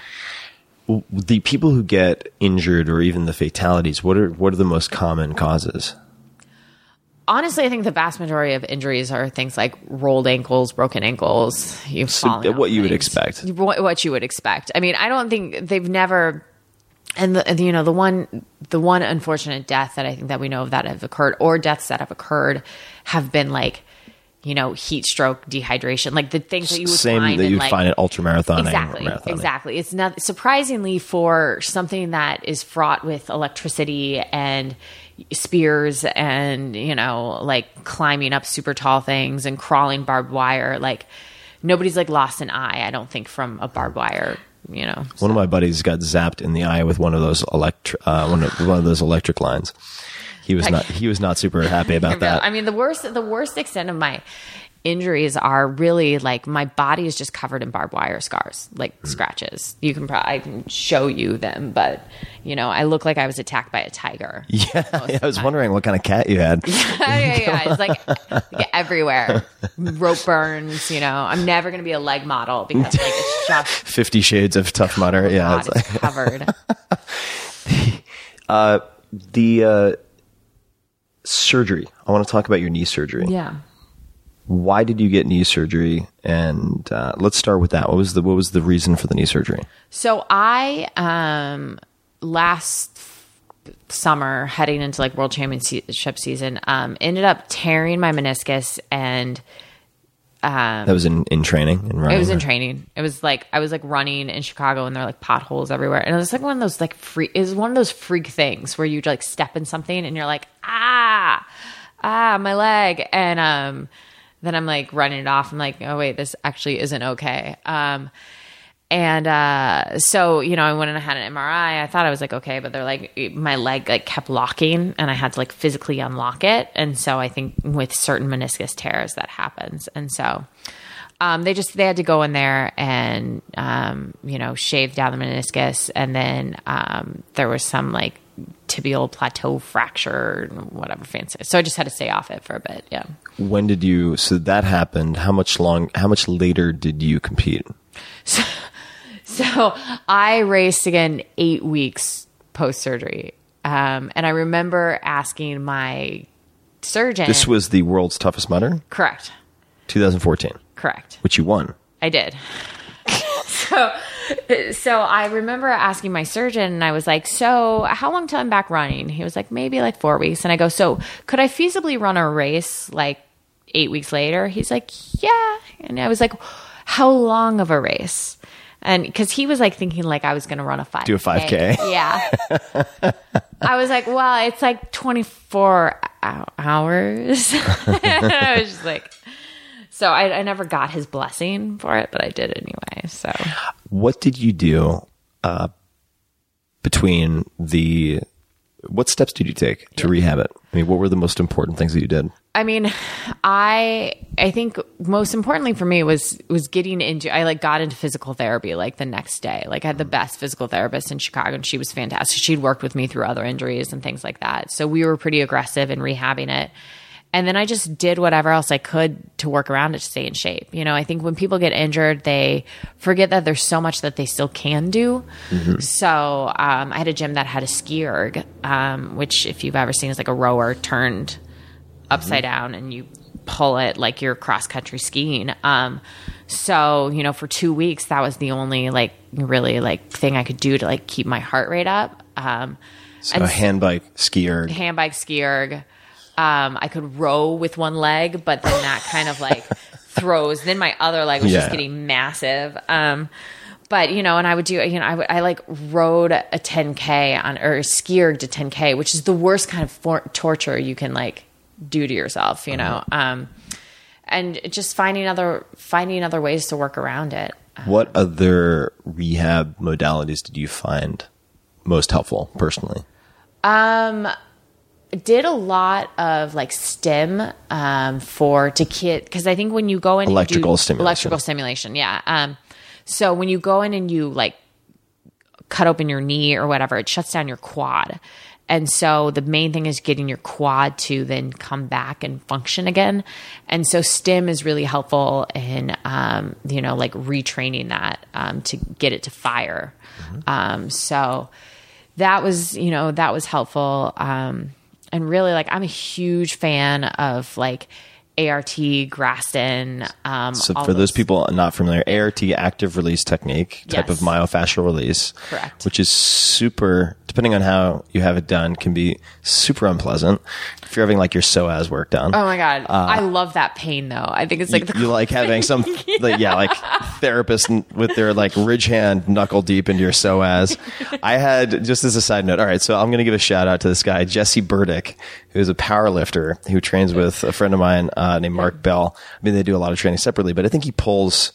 The people who get injured, or even the fatalities, what are, what are the most common causes? Honestly, I think the vast majority of injuries are things like rolled ankles, broken ankles. You've so fallen what you things. would expect. What, what you would expect. I mean, I don't think they've never... And the, you know, the one, the one unfortunate death that I think that we know of that have occurred, or deaths that have occurred, have been like, you know, heat stroke, dehydration, like the things that you would Same find that in you'd like, find at ultramarathoning. Exactly, exactly. It's not surprisingly for something that is fraught with electricity and spears and, you know, like climbing up super tall things and crawling barbed wire. Like nobody's like lost an eye, I don't think, from a barbed wire. You know, so. One of my buddies got zapped in the eye with one of those electric, uh, one of one of those electric lines. He was not, he was not super happy about that. I mean, the worst, the worst extent of my injuries are really like my body is just covered in barbed wire scars, like mm. scratches. You can probably I can show you them, but you know, I look like I was attacked by a tiger. Yeah, yeah I was wondering what kind of cat you had. yeah, yeah, yeah. It's like, like everywhere. Rope burns. You know, I'm never going to be a leg model because like it's just Fifty Shades of Tough Mudder. Oh yeah, God, it's, it's like... covered. uh, the uh, surgery. I want to talk about your knee surgery. Yeah. Why did you get knee surgery? And uh, let's start with that. What was the what was the reason for the knee surgery? So I um, last summer, heading into like World Championship season, um, ended up tearing my meniscus, and um, that was in, in training and running. It was in training. It was like I was like running in Chicago, and there are like potholes everywhere, and it was like one of those like freak. It was one of those freak things where you like step in something, and you're like ah ah my leg, and um. Then I'm like running it off. I'm like, oh wait, this actually isn't okay. Um, and uh, so you know, I went and I had an M R I. I thought I was like okay, but they're like my leg like kept locking, and I had to like physically unlock it. And so I think with certain meniscus tears that happens. And so um, they just they had to go in there and um, you know shave down the meniscus, and then um, there was some like tibial plateau fracture, whatever fancy. So I just had to stay off it for a bit. Yeah. When did you, so that happened, how much long, how much later did you compete? So, so I raced again eight weeks post-surgery. Um, and I remember asking my surgeon. This was the world's toughest mudder? Correct. twenty fourteen. Correct. Which you won. I did. so, so I remember asking my surgeon, and I was like, so how long till I'm back running? He was like, maybe like four weeks. And I go, so could I feasibly run a race like eight weeks later? He's like, yeah. And I was like, how long of a race? And because he was like thinking like I was going to run a five K. Do a five K. Yeah. I was like, well, it's like twenty-four hours. I was just like, so I, I never got his blessing for it, but I did anyway. So what did you do uh, between the, what steps did you take to yeah. rehab it? I mean, what were the most important things that you did? I mean, I I think most importantly for me was was getting into, I like got into physical therapy like the next day. Like I had the best physical therapist in Chicago, and she was fantastic. She'd worked with me through other injuries and things like that. So we were pretty aggressive in rehabbing it. And then I just did whatever else I could to work around it to stay in shape. You know, I think when people get injured, they forget that there's so much that they still can do. Mm-hmm. So um, I had a gym that had a ski erg, um, which if you've ever seen is like a rower turned upside mm-hmm. down, and you pull it like you're cross country skiing. Um, so, you know, for two weeks, that was the only like really like thing I could do to like keep my heart rate up. Um, so and hand bike, ski erg. Hand bike, ski erg. Um, I could row with one leg, but then that kind of like throws. Then my other leg was yeah. just getting massive. Um, but you know, and I would do, you know, I would, I like rode a ten K on, or skied to ten K, which is the worst kind of for- torture you can like do to yourself, you know? Mm-hmm. Um, and just finding other, finding other ways to work around it. What other rehab modalities did you find most helpful personally? Um, did a lot of like stim um, for to kid, because I think when you go in electrical and do stimulation, electrical stimulation, yeah. Um, so when you go in and you like cut open your knee or whatever, it shuts down your quad, and so the main thing is getting your quad to then come back and function again. And so stim is really helpful in um, you know like retraining that um, to get it to fire. Mm-hmm. Um, so that was you know that was helpful. Um, And really, like, I'm a huge fan of, like, A R T, Graston. Um, so for those, those people not familiar, A R T, active release technique, type yes. of myofascial release. Correct. Which is super, depending on how you have it done, can be super unpleasant. If you're having, like, your psoas work done. Oh, my God. Uh, I love that pain, though. I think it's, like, you, the you like having some, yeah. Like, yeah, like, therapist with their, like, ridge hand knuckle deep into your psoas. I had, just as a side note, all right, so I'm going to give a shout out to this guy, Jesse Burdick, who's a power lifter who trains with a friend of mine uh, named Mark Bell. I mean, they do a lot of training separately, but I think he pulls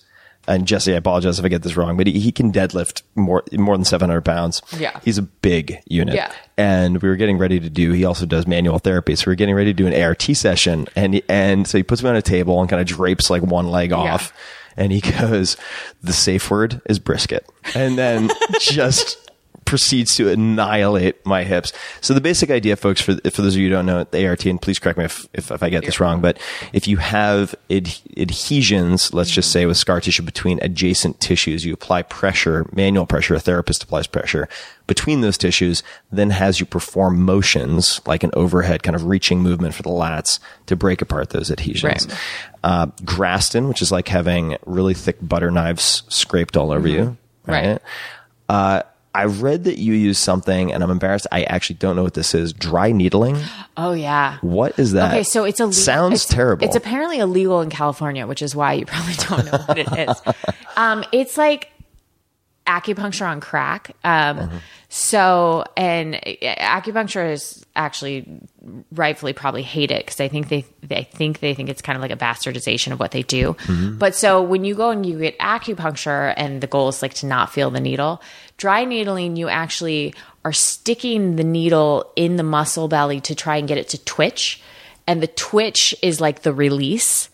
and Jesse, I apologize if I get this wrong, but he, he can deadlift more more than seven hundred pounds. Yeah. He's a big unit. Yeah. And we were getting ready to do, he also does manual therapy. So we were getting ready to do an A R T session. And, he, and so he puts me on a table and kind of drapes like one leg off. Yeah. And he goes, the safe word is brisket. And then just proceeds to annihilate my hips. So the basic idea, folks, for for those of you who don't know the A R T, and please correct me if, if, if I get this wrong, but if you have ad- adhesions, let's just say with scar tissue between adjacent tissues, you apply pressure, manual pressure, a therapist applies pressure between those tissues, then has you perform motions like an overhead kind of reaching movement for the lats to break apart those adhesions. Right. Uh, Graston, which is like having really thick butter knives scraped all over mm-hmm. you. Right. right. Uh, I read that you use something, and I'm embarrassed. I actually don't know what this is. Dry needling? Oh, yeah. What is that? Okay, so it's illegal. Sounds it's, terrible. It's apparently illegal in California, which is why you probably don't know what it is. Um, it's like acupuncture on crack. Um, mm-hmm. So, and acupuncturists actually rightfully probably hate it because I think they, they think they think it's kind of like a bastardization of what they do. Mm-hmm. But so when you go and you get acupuncture and the goal is like to not feel the needle, dry needling, you actually are sticking the needle in the muscle belly to try and get it to twitch. And the twitch is like the release.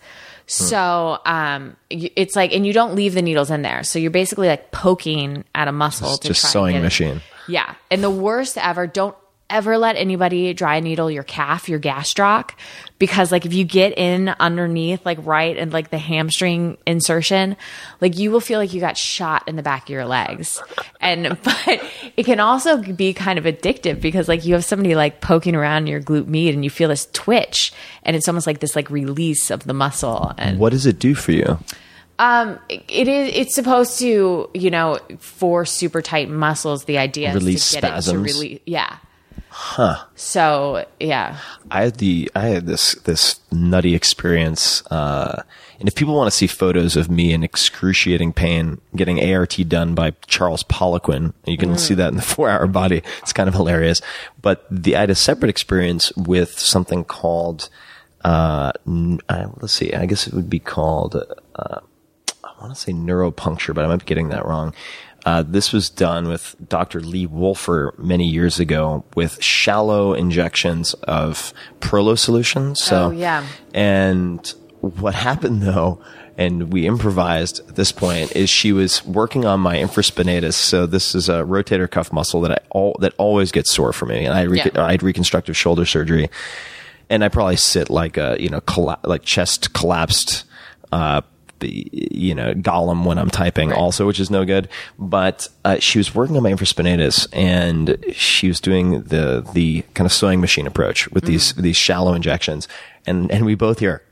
So um, it's like, and you don't leave the needles in there. So you're basically like poking at a muscle. Just, to just try sewing and get machine. It. Yeah. And the worst ever, don't ever let anybody dry needle your calf, your gastroc, because like if you get in underneath, like right and like the hamstring insertion, like you will feel like you got shot in the back of your legs. And but it can also be kind of addictive because like you have somebody like poking around your glute med and you feel this twitch and it's almost like this like release of the muscle. And what does it do for you? Um, it is, it's supposed to, you know, for super tight muscles, the idea release is to get spasms. it to release. Yeah. Huh. So, yeah. I had the, I had this, this nutty experience. Uh, and if people want to see photos of me in excruciating pain getting A R T done by Charles Poliquin, you can mm. see that in the four hour body. It's kind of hilarious. But the, I had a separate experience with something called, uh, uh let's see, I guess it would be called, uh, I want to say neuropuncture, but I might be getting that wrong. Uh, this was done with Doctor Lee Wolfer many years ago with shallow injections of Prolo solution. So, oh, yeah. And what happened though, and we improvised at this point, is she was working on my infraspinatus. So this is a rotator cuff muscle that I all, that always gets sore for me. And I, re- yeah. I had reconstructive shoulder surgery, and I probably sit like a, you know, colla- like chest collapsed, uh, you know, Gollum when I'm typing right. also, which is no good. But uh, she was working on my infraspinatus and she was doing the the kind of sewing machine approach with mm. these these shallow injections. And and we both hear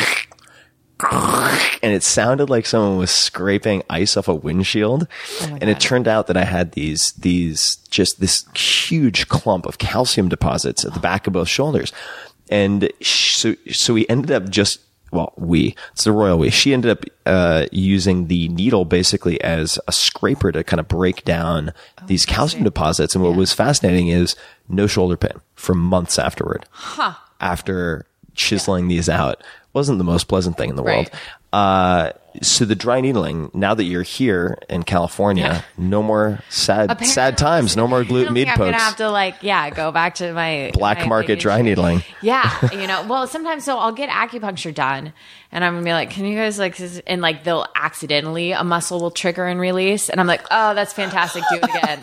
and it sounded like someone was scraping ice off a windshield. Oh and God. It turned out that I had these these just this huge clump of calcium deposits at the back of both shoulders. And so so we ended up just Well, we, it's the royal we. She ended up uh, using the needle basically as a scraper to kind of break down oh, these calcium deposits. And what yeah. was fascinating is no shoulder pain for months afterward. Huh. After chiseling yeah. these out. Wasn't the most pleasant thing in the right. world. Uh, so the dry needling, now that you're here in California, yeah. no more sad, Apparently, sad times, no more glute med pokes. I'm going to have to like, yeah, go back to my black my market dry needling. Yeah. You know, well, sometimes, so I'll get acupuncture done and I'm going to be like, can you guys like, and like they'll accidentally, a muscle will trigger and release. And I'm like, oh, that's fantastic. Do it again.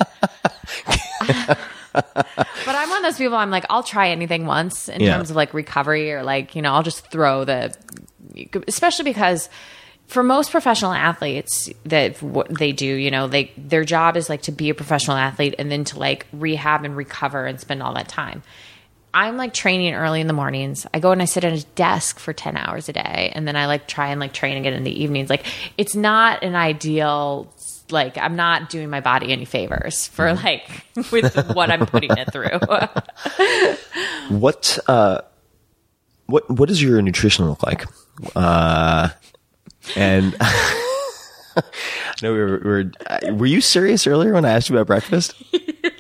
But I'm one of those people, I'm like, I'll try anything once in yeah. terms of like recovery or like, you know, I'll just throw the, especially because for most professional athletes that what they do, you know, they, their job is like to be a professional athlete and then to like rehab and recover and spend all that time. I'm like training early in the mornings. I go and I sit at a desk for ten hours a day. And then I like try and like train again in the evenings. Like it's not an ideal, like I'm not doing my body any favors for like with what I'm putting it through. What, uh, what, what does your nutrition look like? Uh, and I know we were, we were, were you serious earlier when I asked you about breakfast?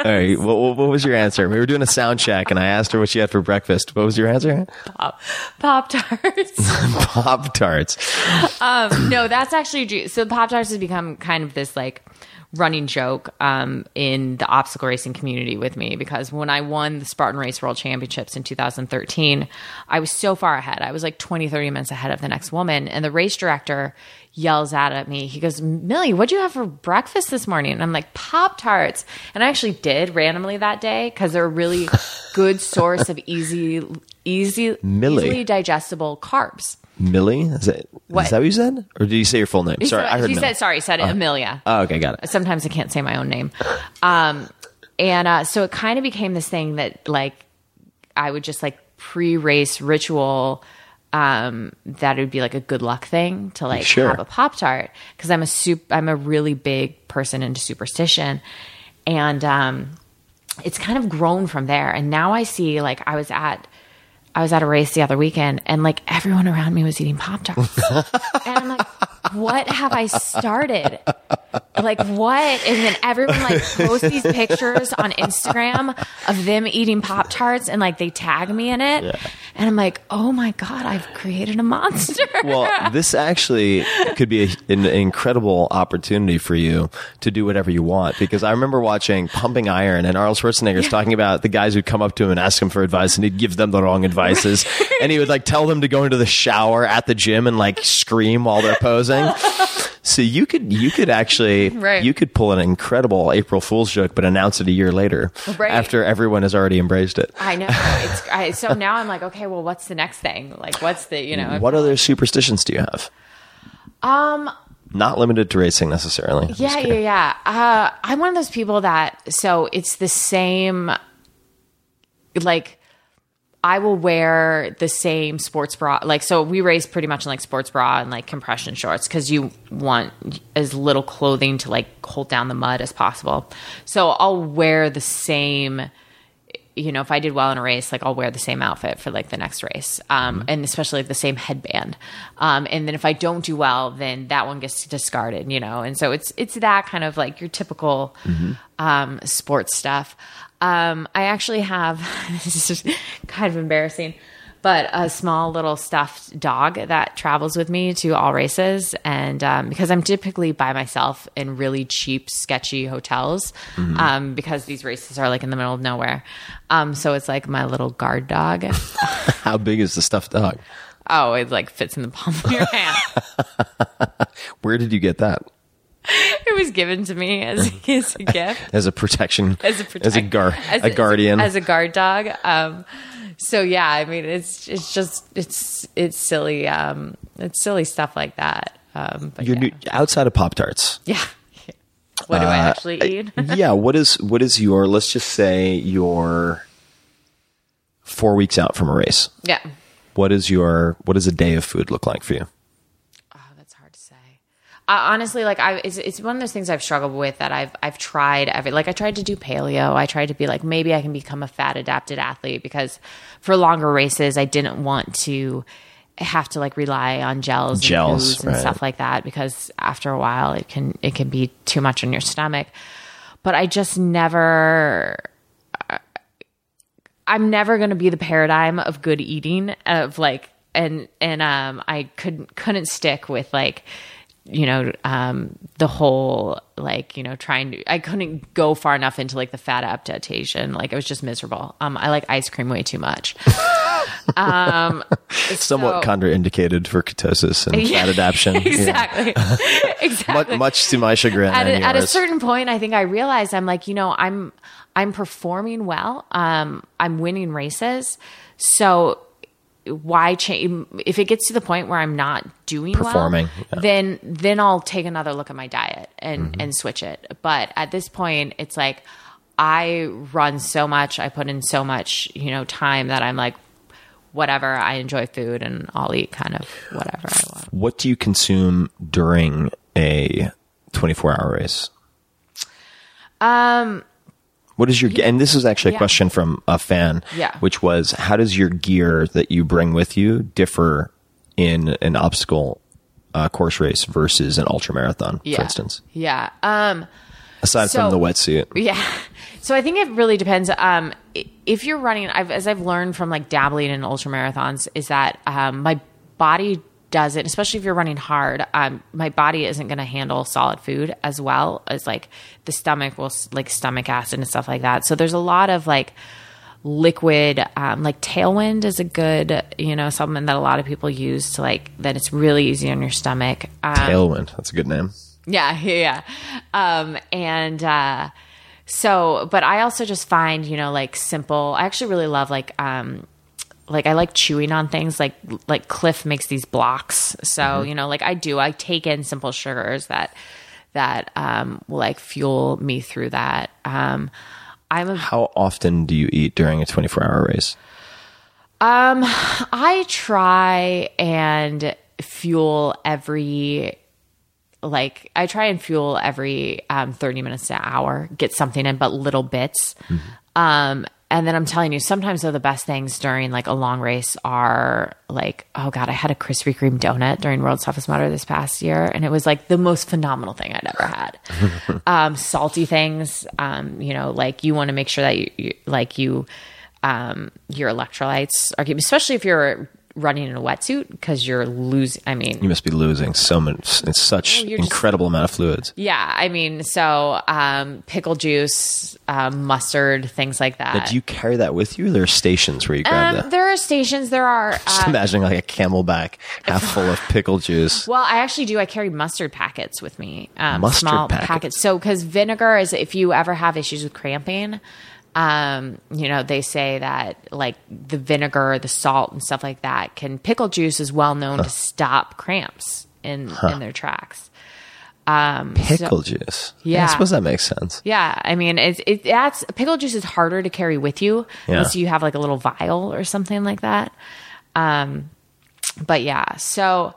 right. What, what was your answer? We were doing a sound check, and I asked her what she had for breakfast. What was your answer? Pop, Pop Tarts. Pop Tarts. Um, no, that's actually so. Pop Tarts has become kind of this like running joke um, in the obstacle racing community with me, because when I won the Spartan Race World Championships in two thousand thirteen, I was so far ahead. I was like twenty, thirty minutes ahead of the next woman. And the race director yells out at me. He goes, Millie, what'd you have for breakfast this morning? And I'm like, Pop Tarts. And I actually did randomly that day because they're a really good source of easy, easy, Millie. easily digestible carbs. Millie? Is that, What? is that what you said? Or did you say your full name? He Sorry, said, I heard he Millie. said, sorry, he said Uh, Amelia. Oh, okay, got it. Sometimes I can't say my own name. Um, and uh, so it kind of became this thing that like I would just like pre-race ritual um, that it would be like a good luck thing to like Sure. have a Pop-Tart, because I'm a soup, I'm a really big person into superstition. And um, it's kind of grown from there. And now I see like I was at I was at a race the other weekend, and like everyone around me was eating Pop-Tarts. And I'm like, what have I started? Like what? And then everyone like posts these pictures on Instagram of them eating Pop-Tarts, and like they tag me in it. Yeah. And I'm like, oh my God, I've created a monster. Well, this actually could be a, an incredible opportunity for you to do whatever you want, because I remember watching Pumping Iron, and Arnold Schwarzenegger's Yeah. talking about the guys who'd come up to him and ask him for advice, and he'd give them the wrong advices. And he would like tell them to go into the shower at the gym and like scream while they're posing. So you could you could actually Right. you could pull an incredible April Fool's joke, but announce it a year later Right. after everyone has already embraced it. I know. It's, I, so now I'm like, okay, well, what's the next thing? Like, what's the, you know? What other superstitions do you have? Um, Not limited to racing necessarily. Just Yeah, yeah, kidding. yeah. Uh, I'm one of those people that, so it's the same, like, I will wear the same sports bra. Like, so we race pretty much in like sports bra and like compression shorts, because you want as little clothing to like hold down the mud as possible. So I'll wear the same, you know, if I did well in a race, like I'll wear the same outfit for like the next race. Um, and especially like the same headband. Um, and then if I don't do well, then that one gets discarded, you know? And so it's, it's that kind of like your typical, um, sports stuff. Um, I actually have, this is kind of embarrassing, but a small little stuffed dog that travels with me to all races. And um, because I'm typically by myself in really cheap, sketchy hotels, Mm-hmm. um, because these races are like in the middle of nowhere. Um, so it's like my little guard dog. How big is the stuffed dog? Oh, it like fits in the palm of your hand. Where did you get that? It was given to me as, as a gift. As a protection, As a protect- as a gar, as a guardian. as a, as a guard dog. Um, so yeah, I mean, it's it's just it's it's silly, um, it's silly stuff like that. Um, but You're yeah. new, outside of Pop Tarts. yeah. What do I Uh, actually eat? yeah. What is what is your? Let's just say you're four weeks out from a race. Yeah. What is your? What does a day of food look like for you? Oh, that's hard to say. Uh, honestly, like I, it's, it's one of those things I've struggled with that I've, I've tried every, like I tried to do paleo. I tried to be like, maybe I can become a fat adapted athlete, because for longer races, I didn't want to have to like rely on gels, Gels, and foods and right. stuff like that, because after a while it can, it can be too much on your stomach. But I just never, I'm never going to be the paradigm of good eating, of like, and, and, um, I couldn't, couldn't stick with like, you know, um, the whole, like, you know, trying to, I couldn't go far enough into like the fat adaptation. Like it was just miserable. Um, I like ice cream way too much. um, Somewhat so- contraindicated for ketosis and fat adaptation. exactly. Yeah. exactly. Much, much to my chagrin. At a, and at a yours. certain point, I think I realized I'm like, you know, I'm, I'm performing well. Um, I'm winning races. So why change? If it gets to the point where I'm not doing Performing, well, yeah. then, then I'll take another look at my diet and, Mm-hmm. and switch it. But at this point, it's like, I run so much, I put in so much, you know, time that I'm like, whatever, I enjoy food and I'll eat kind of whatever I want. What do you consume during a twenty-four hour race? Um, What is your, and this is actually a Yeah. question from a fan, Yeah. which was, how does your gear that you bring with you differ in an obstacle uh, course race versus an ultra marathon, yeah. for instance? Yeah. Um, Aside So- from the wetsuit. Yeah. So I think it really depends. Um, if you're running, I've, as I've learned from like dabbling in ultra marathons, is that um, my body doesn't, especially if you're running hard, um, my body isn't going to handle solid food as well as like the stomach will like stomach acid and stuff like that. So there's a lot of like liquid, um, like Tailwind is a good, you know, supplement that a lot of people use to like, that it's really easy on your stomach. Um, Tailwind. That's a good name. Yeah. Yeah. Um, and, uh, so, but I also just find, you know, like simple, I actually really love like, um, like I like chewing on things like, like Cliff makes these blocks. So, mm-hmm. you know, like I do, I take in simple sugars that, that, um, will like fuel me through that. Um, I'm a, How often do you eat during a twenty-four hour race? Um, I try and fuel every, like I try and fuel every, um, thirty minutes to an hour, get something in, but little bits. Mm-hmm. Um, And then I'm telling you, sometimes though the best things during like a long race are like, oh God, I had a Krispy Kreme donut during World's Toughest Mudder this past year. And it was like the most phenomenal thing I'd ever had. um, salty things, um, you know, like you want to make sure that you, you like you, um, your electrolytes are keeping, especially if you're running in a wetsuit because you're losing. I mean, you must be losing so much. It's such well, incredible just, amount of fluids. Yeah. I mean, so, um, pickle juice, um, mustard, things like that. Now, do you carry that with you? There are stations where you grab um, that. There are stations. There are, just uh, imagining like a Camelback half full of pickle juice. Well, I actually do. I carry mustard packets with me. Um, mustard small packets. packets. So, cause vinegar is, if you ever have issues with cramping, Um, you know, they say that like the vinegar, the salt and stuff like that can, pickle juice is well known huh. to stop cramps in, huh. in their tracks. Um, pickle so, juice. Yeah. I suppose that makes sense. Yeah. I mean, it's, it, that's pickle juice is harder to carry with you yeah. unless you have like a little vial or something like that. Um, but yeah, so,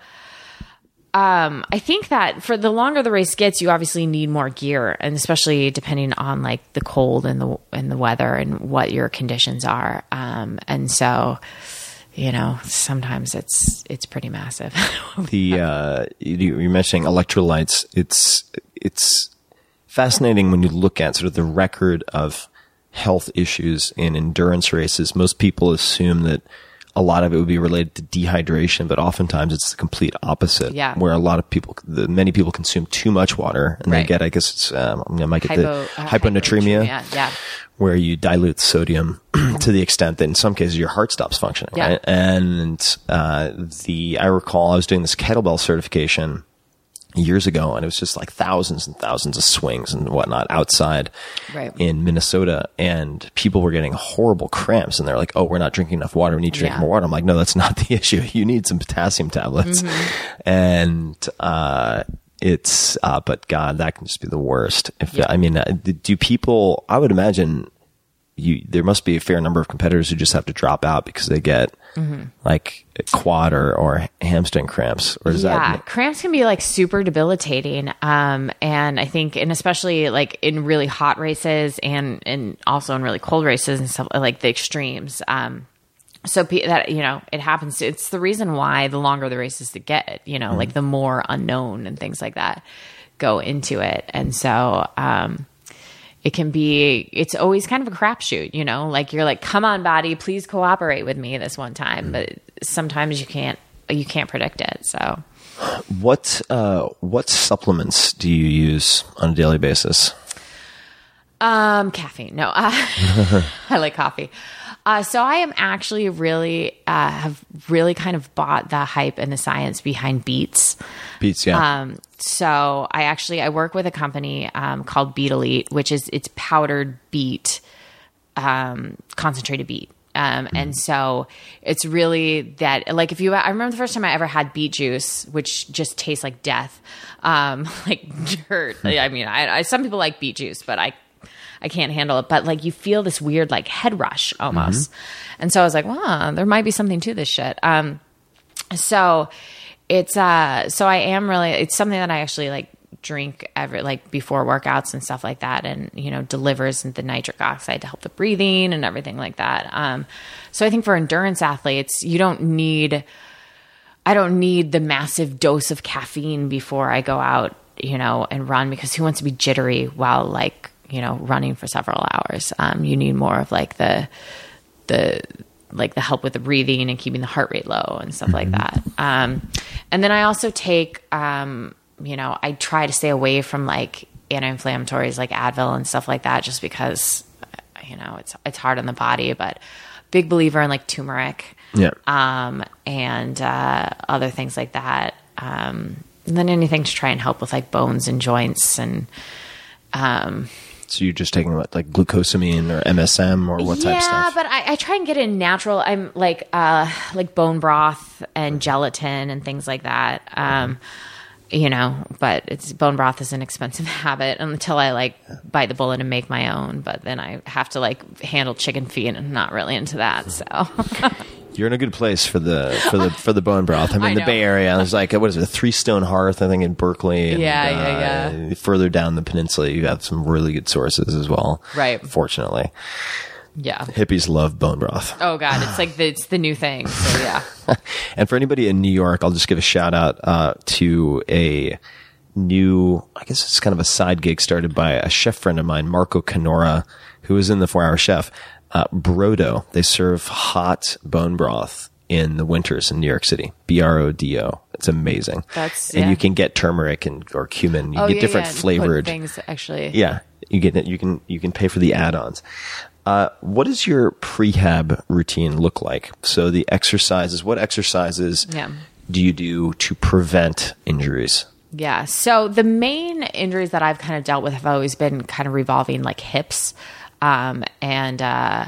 Um, I think that for the longer the race gets, you obviously need more gear, and especially depending on like the cold and the and the weather and what your conditions are. Um, and so, you know, sometimes it's it's pretty massive. the uh, you, you're mentioning electrolytes. It's it's fascinating when you look at sort of the record of health issues in endurance races. Most people assume that a lot of it would be related to dehydration, but oftentimes it's the complete opposite. Yeah. Where a lot of people, the, many people consume too much water, and right. they get, I guess it's, um, I might get Hypo, the uh, hyponatremia, hyponatremia, yeah. where you dilute sodium to the extent that in some cases your heart stops functioning. Yeah. Right? And uh, the I recall I was doing this kettlebell certification years ago, and it was just like thousands and thousands of swings and whatnot outside right. in Minnesota, and people were getting horrible cramps, and they're like, oh, we're not drinking enough water, we need to drink yeah. more water. I'm like, no, that's not the issue. You need some potassium tablets. Mm-hmm. And uh it's uh but God, that can just be the worst. If yeah. I mean, do people, I would imagine you there must be a fair number of competitors who just have to drop out because they get mm-hmm. like quad or, or hamstring cramps, or is yeah, that cramps can be like super debilitating. Um, and I think, and especially like in really hot races and, and also in really cold races and stuff like the extremes. Um, so pe- that, you know, it happens. It's the reason why the longer the races to get, you know, mm-hmm. like the more unknown and things like that go into it. And so, um, it can be, it's always kind of a crapshoot, you know, like you're like, come on body, please cooperate with me this one time. But sometimes you can't, you can't predict it. So what, uh, what supplements do you use on a daily basis? Um, caffeine. No, uh, I like coffee. Uh, so I am actually really, uh, have really kind of bought the hype and the science behind beets. Beets, yeah. Um, so I actually, I work with a company, um, called Beet Elite, which is, it's powdered beet, um, concentrated beet. Um, mm. and so it's really that, like, if you, I remember the first time I ever had beet juice, which just tastes like death, um, like dirt. I mean, I, I, some people like beet juice, but I, I can't handle it. But like, you feel this weird, like head rush almost. Mm-hmm. And so I was like, wow, there might be something to this shit. Um, so it's, uh, so I am really, it's something that I actually like drink every, like before workouts and stuff like that. And, you know, delivers the nitric oxide to help the breathing and everything like that. Um, so I think for endurance athletes, you don't need, I don't need the massive dose of caffeine before I go out, you know, and run, because who wants to be jittery while like, you know, running for several hours. Um, you need more of like the, the, like the help with the breathing and keeping the heart rate low and stuff like that. Um, and then I also take, um, you know, I try to stay away from like anti-inflammatories like Advil and stuff like that, just because, you know, it's, it's hard on the body, but big believer in like turmeric, Yeah. um, and, uh, other things like that. Um, and then anything to try and help with like bones and joints and, um, So you're just taking what, like glucosamine or M S M or what yeah, type of stuff? but I, I try and get in natural. I'm like, uh, like bone broth and gelatin and things like that. Um, you know, but it's bone broth is an expensive habit until I like bite the bullet and make my own. But then I have to like handle chicken feet, and I'm not really into that. So You're in a good place for the for the for the bone broth. I mean, I the know. Bay Area. There's like what is it, a Three Stone Hearth, I think, in Berkeley. And, Yeah, yeah, uh, Further down the peninsula, you have some really good sources as well. Right. Fortunately, yeah. hippies love bone broth. Oh God, it's like the, it's the new thing. So yeah. And for anybody in New York, I'll just give a shout out uh, to a new, I guess it's kind of a side gig started by a chef friend of mine, Marco Canora, who was in the four hour Chef. Uh, Brodo. They serve hot bone broth in the winters in New York City. B R O D O. It's amazing. That's and yeah. you can get turmeric and or cumin. You oh, get yeah, different yeah. Put flavored things actually. Yeah, you get you can you can pay for the add-ons. Uh, what does your prehab routine look like? So the exercises. What exercises Yeah. do you do to prevent injuries? Yeah. So the main injuries that I've kind of dealt with have always been kind of revolving like hips, um, and, uh,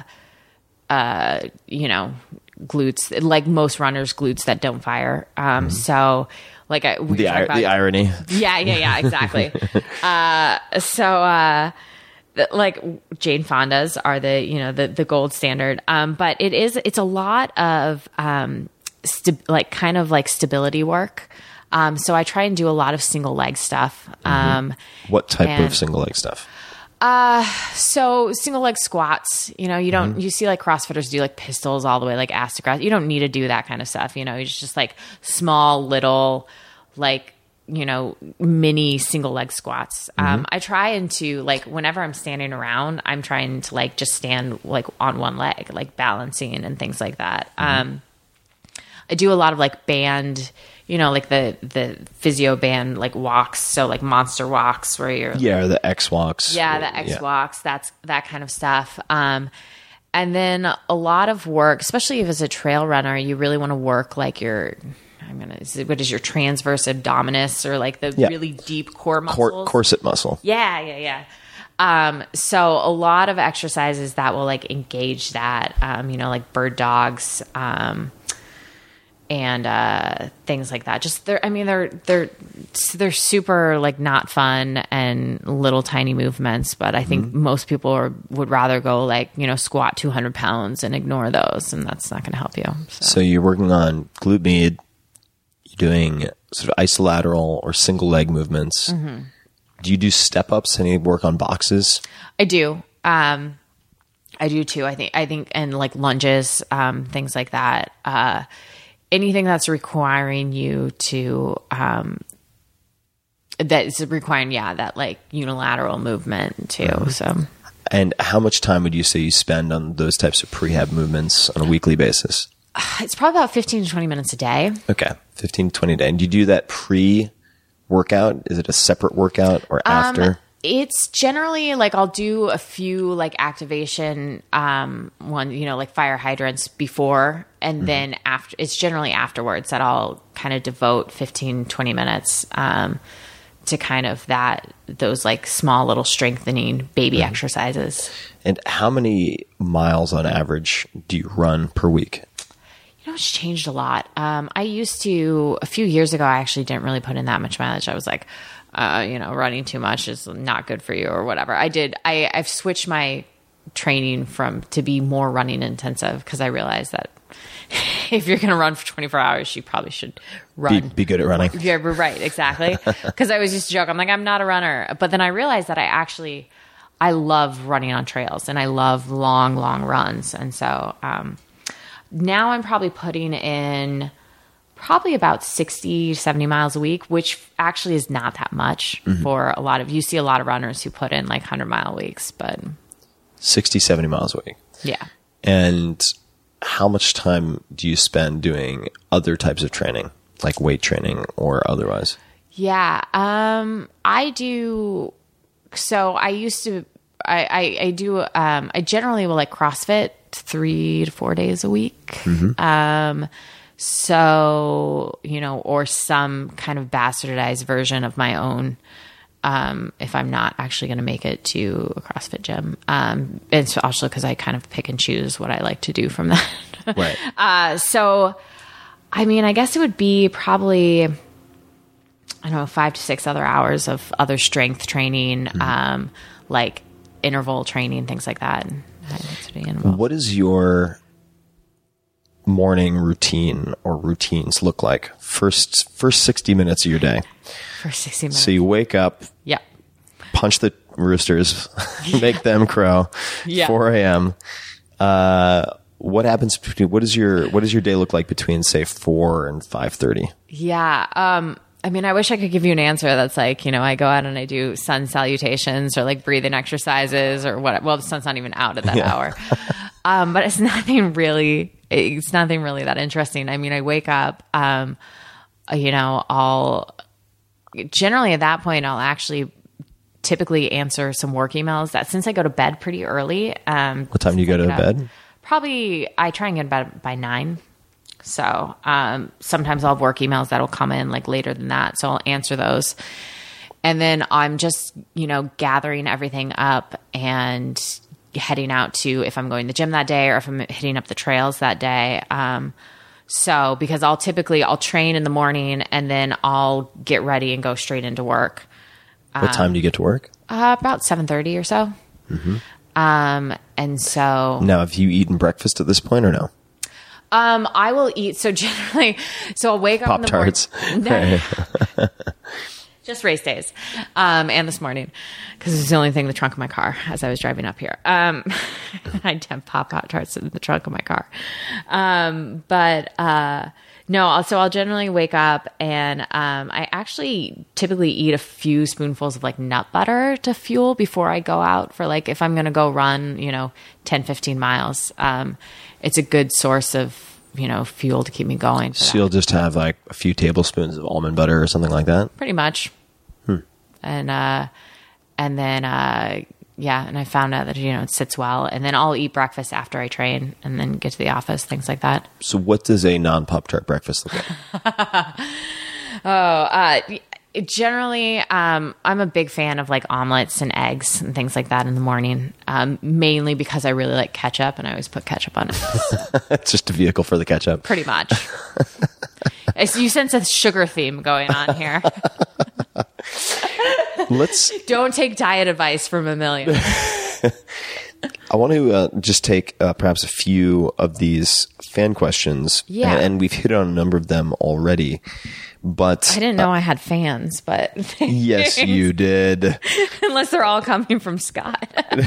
uh, you know, glutes, like most runners, glutes that don't fire. Um, so like I, we The, talked ir- about, the irony. yeah, yeah, yeah, exactly. uh, so, uh, the- like Jane Fonda's are the, you know, the, the gold standard. Um, but it is, it's a lot of, um, st- like kind of like stability work. Um, so I try and do a lot of single leg stuff. Um, What type and- of single leg stuff? so single leg squats, you know, you don't, you see like CrossFitters do like pistols all the way, like ass to grass. You don't need to do that kind of stuff. You know, it's just like small little, like, you know, mini single leg squats. Um, I try and to like, whenever I'm standing around, I'm trying to like just stand like on one leg, like balancing and things like that. Um, I do a lot of like band, you know, like the, the physio band, like walks. So like monster walks where you're, Yeah, the X walks. yeah, the X walks, that's that kind of stuff. Um, and then a lot of work, especially if it's a trail runner, you really want to work like your, I'm going to, what is your transverse abdominis or like the Yeah. really deep core muscles? Cor- corset muscle. Yeah, yeah, yeah. Um, so a lot of exercises that will like engage that, um, you know, like bird dogs, um, and, uh, things like that. Just they're, I mean, they're, they're, they're super like not fun and little tiny movements, but I think Mm-hmm. most people are, would rather go like, you know, squat two hundred pounds and ignore those. And that's not going to help you. So, So you're working on glute med, you're doing sort of isolateral or single leg movements. Mm-hmm. Do you do step ups? Any work on boxes? I do. Um, I do too. I think, I think, and like lunges, um, things like that. Uh, anything that's requiring you to, um, that's requiring, yeah, that like unilateral movement too. Mm-hmm. So And how much time would you say you spend on those types of prehab movements on a weekly basis? it's probably about fifteen to twenty minutes a day. Okay, fifteen, twenty a day. And do you do that pre-workout? Is it a separate workout or after? Um, it's generally like I'll do a few like activation, um, one, you know, like fire hydrants before, and Mm-hmm. then after, it's generally afterwards that I'll kind of devote fifteen, twenty minutes, um, to kind of that, those like small little strengthening baby Mm-hmm. exercises. And how many miles on average do you run per week? You know, it's changed a lot. Um, I used to, a few years ago, I actually didn't really put in that much mileage. I was like, uh, you know, running too much is not good for you or whatever. I did, I, I've switched my training from to be more running intensive because I realized that if you're going to run for twenty-four hours, you probably should Be, run. be good at running. Yeah, right, exactly. Because I was just a joke. I'm like, I'm not a runner. But then I realized that I actually, I love running on trails and I love long, long runs. And so, um, now I'm probably putting in probably about sixty, seventy miles a week, which actually is not that much mm-hmm. for a lot of, you see a lot of runners who put in like one hundred mile weeks, but sixty, seventy miles a week. Yeah. And how much time do you spend doing other types of training, like weight training or otherwise? Yeah. Um, I do. So I used to, I, I, I do, um, I generally will like CrossFit three to four days a week. Mm-hmm. Um, so, you know, or some kind of bastardized version of my own, um, if I'm not actually going to make it to a CrossFit gym. Um, it's also because I kind of pick and choose what I like to do from that. Right. Uh, so, I mean, I guess it would be probably, I don't know, five to six other hours of other strength training, mm-hmm. um, like interval training, things like that. What is your morning routine or routines look like? First, first sixty minutes of your day. First sixty minutes. So you wake up, yeah, punch the roosters, make them crow. Yeah. four a.m. Uh, what happens between? What is your What does your day look like between say four and five thirty? Yeah. Um. I mean, I wish I could give you an answer that's like, you know, I go out and I do sun salutations or like breathing exercises or what. Well, the sun's not even out at that yeah. hour. Um, but it's nothing really, it's nothing really that interesting. I mean, I wake up, um, you know, I'll generally at that point, I'll actually typically answer some work emails that since I go to bed pretty early. Um, what time do you go to bed? Probably, I try and get to bed by nine. So um, sometimes I'll have work emails that'll come in like later than that. So I'll answer those. And then I'm just, you know, gathering everything up and heading out to if I'm going to the gym that day or if I'm hitting up the trails that day. Um, so because I'll typically, I'll train in the morning and then I'll get ready and go straight into work. What um, time do you get to work? Uh, about seven thirty or so. Mm-hmm. Um, and so. Now, have you eaten breakfast at this point or no? Um, I will eat. So generally, so I'll wake up Pop in the Tarts. morning. No, just race days. Um, and this morning, because it's the only thing in the trunk of my car as I was driving up here. Um, I temp Pop Tarts in the trunk of my car. Um, but, uh, no, so I'll generally wake up and, um, I actually typically eat a few spoonfuls of like nut butter to fuel before I go out for like, if I'm going to go run, you know, ten, fifteen miles. Um, it's a good source of, you know, fuel to keep me going. So you'll just have like a few tablespoons of almond butter or something like that? Pretty much. Hmm. And, uh, and then, uh, yeah, and I found out that, you know, it sits well. And then I'll eat breakfast after I train and then get to the office, things like that. So what does a non-Pop-Tart breakfast look like? oh, uh, generally, um, I'm a big fan of like omelets and eggs and things like that in the morning, um, mainly because I really like ketchup and I always put ketchup on it. It's just a vehicle for the ketchup. Pretty much. You sense a sugar theme going on here. Let's don't take diet advice from a million. I want to uh, just take uh, perhaps a few of these fan questions. Yeah. And, and we've hit on a number of them already. But I didn't know uh, I had fans, but yes, you did. Unless they're all coming from Scott.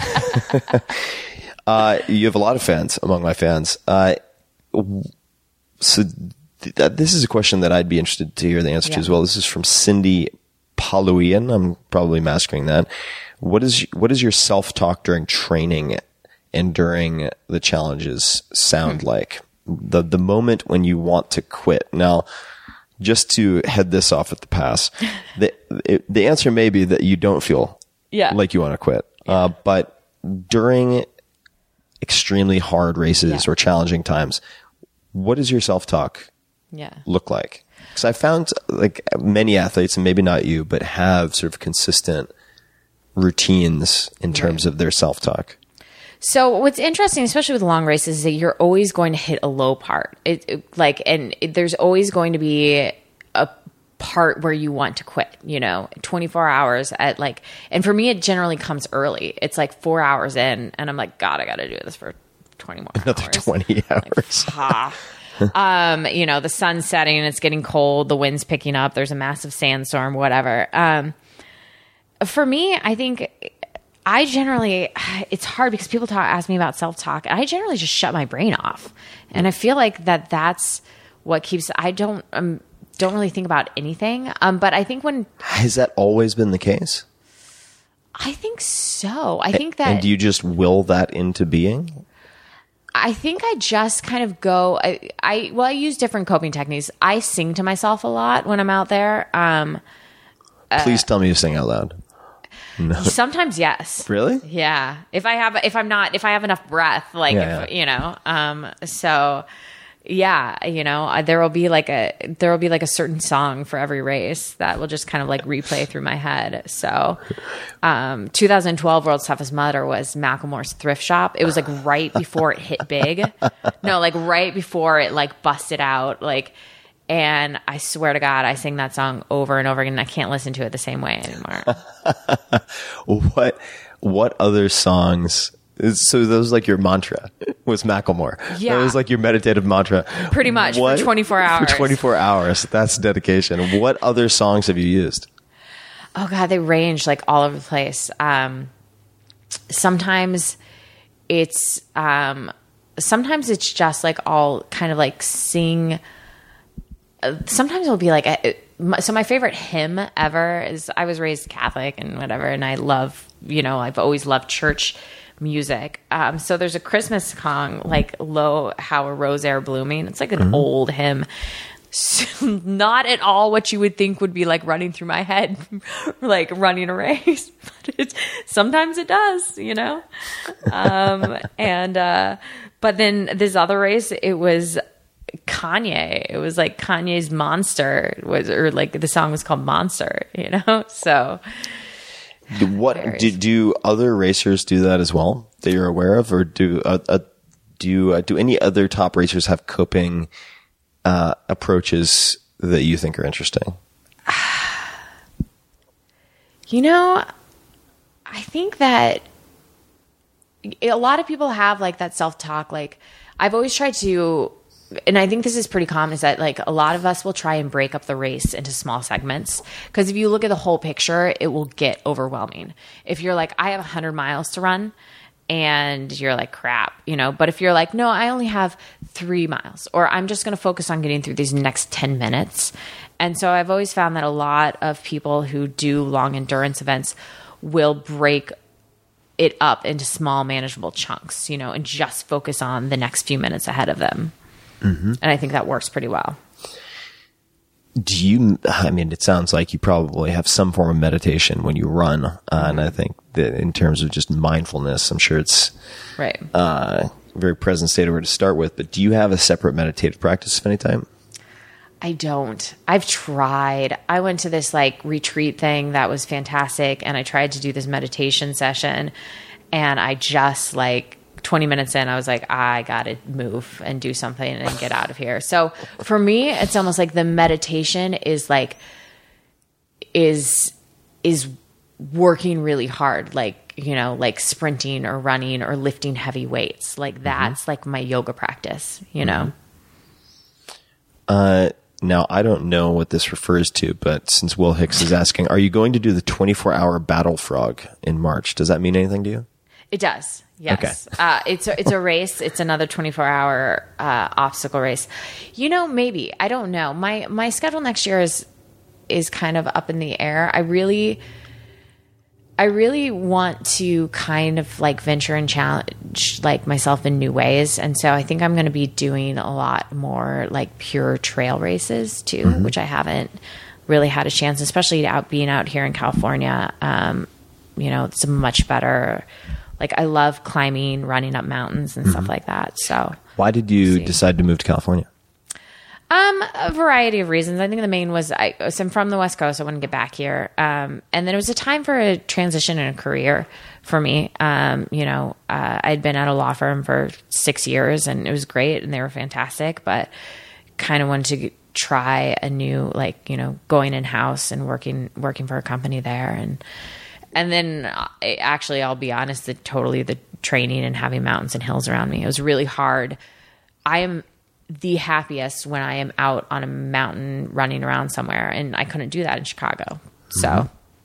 uh, you have a lot of fans among my fans. Uh, so th- this is a question that I'd be interested to hear the answer yeah. to as well. This is from Cindy Paluian. I'm probably massacring that. What is what is your self-talk during training and during the challenges sound hmm. like? The the moment when you want to quit. Now, just to head this off at the pass, the it, the answer may be that you don't feel yeah. like you want to quit. Yeah. Uh, but during extremely hard races yeah. or challenging times, what does your self-talk yeah. look like? Because I found like many athletes, and maybe not you, but have sort of consistent routines in terms right. of their self-talk. So what's interesting, especially with long races, is that you're always going to hit a low part. It, it, like, and it, there's always going to be a part where you want to quit, you know, twenty-four hours at like, and for me, it generally comes early. It's like four hours in and I'm like, God, I got to do this for twenty more Another hours. twenty hours. Like, ha. um, you know, the sun's setting, it's getting cold, the wind's picking up, there's a massive sandstorm, whatever. Um, for me, I think I generally, it's hard because people talk, ask me about self-talk, and I generally just shut my brain off. And I feel like that that's what keeps, I don't, um, don't really think about anything. Um, but I think when, Has that always been the case? I think so. I think that, And do you just will that into being? I think I just kind of go, I, I, well, I use different coping techniques. I sing to myself a lot when I'm out there. Um, Please tell me you sing out loud. No. Sometimes, yes. Really? Yeah. If I have, if I'm not, if I have enough breath, like, Yeah, if, yeah. you know, um, so yeah, you know, uh, there will be like a, there will be like a certain song for every race that will just kind of like replay through my head. So, um, twenty twelve World's Toughest Mudder was Macklemore's Thrift Shop. It was like right before it hit big. No, like right before it like busted out, like, and I swear to God, I sing that song over and over again. And I can't listen to it the same way anymore. What what other songs? So that was like your mantra was Macklemore. Yeah. That was like your meditative mantra. Pretty much What- for twenty-four hours. For twenty-four hours. That's dedication. What other songs have you used? Oh God, they range like all over the place. Um, sometimes it's, um, sometimes it's just like all kind of like sing. Uh, sometimes it'll be like, a, my, so my favorite hymn ever is, I was raised Catholic and whatever. And I love, you know, I've always loved church music. Um, so there's a Christmas song like Lo, How a Rose Ere Blooming. It's like an Mm-hmm. old hymn. Not at all what you would think would be like running through my head, like running a race. But it's, sometimes it does, you know? Um, and, uh, but then this other race, it was Kanye. It was like Kanye's Monster was, or like the song was called Monster, you know? So What varies. do, do other racers do that as well that you're aware of, or do uh, uh, do you, uh, do any other top racers have coping uh, approaches that you think are interesting? You know, I think that a lot of people have like that self-talk. Like I've always tried to, and I think this is pretty common, is that like a lot of us will try and break up the race into small segments. Because if you look at the whole picture, it will get overwhelming. If you're like, I have one hundred miles to run, and you're like, crap, you know. But if you're like, no, I only have three miles, or I'm just going to focus on getting through these next ten minutes. And so I've always found that a lot of people who do long endurance events will break it up into small, manageable chunks, you know, and just focus on the next few minutes ahead of them. Mm-hmm. And I think that works pretty well. Do you, I mean, it sounds like you probably have some form of meditation when you run. Uh, and I think that in terms of just mindfulness, I'm sure it's Right. uh, a very present state of where to start with. But do you have a separate meditative practice of any time? I don't. I've tried. I went to this like retreat thing that was fantastic, and I tried to do this meditation session, and I just like twenty minutes in, I was like, I gotta move and do something and get out of here. So for me, it's almost like the meditation is like is is working really hard, like, you know, like sprinting or running or lifting heavy weights. Like that's mm-hmm. like my yoga practice, you know. Uh Now, I don't know what this refers to, but since Will Hicks is asking, are you going to do the twenty-four hour Battle Frog in March? Does that mean anything to you? It does. Yes. Okay. uh, it's a, it's a race. It's another twenty-four hour uh, obstacle race. You know, maybe. I don't know. My my schedule next year is is kind of up in the air. I really I really want to kind of like venture and challenge like myself in new ways. And so I think I'm going to be doing a lot more like pure trail races too, mm-hmm. which I haven't really had a chance, especially out being out here in California. Um, you know, it's a much better, like I love climbing, running up mountains and mm-hmm. stuff like that. So why did you see. decide to move to California? Um, a variety of reasons. I think the main was I, so I'm from the West Coast. I want to get back here. Um, and then it was a time for a transition in a career for me. Um, you know, uh, I'd been at a law firm for six years and it was great and they were fantastic, but kind of wanted to try a new, like, you know, going in house and working, working for a company there. And, and then I, actually, I'll be honest, the totally the training and having mountains and hills around me, it was really hard. I am the happiest when I am out on a mountain running around somewhere, and I couldn't do that in Chicago. So,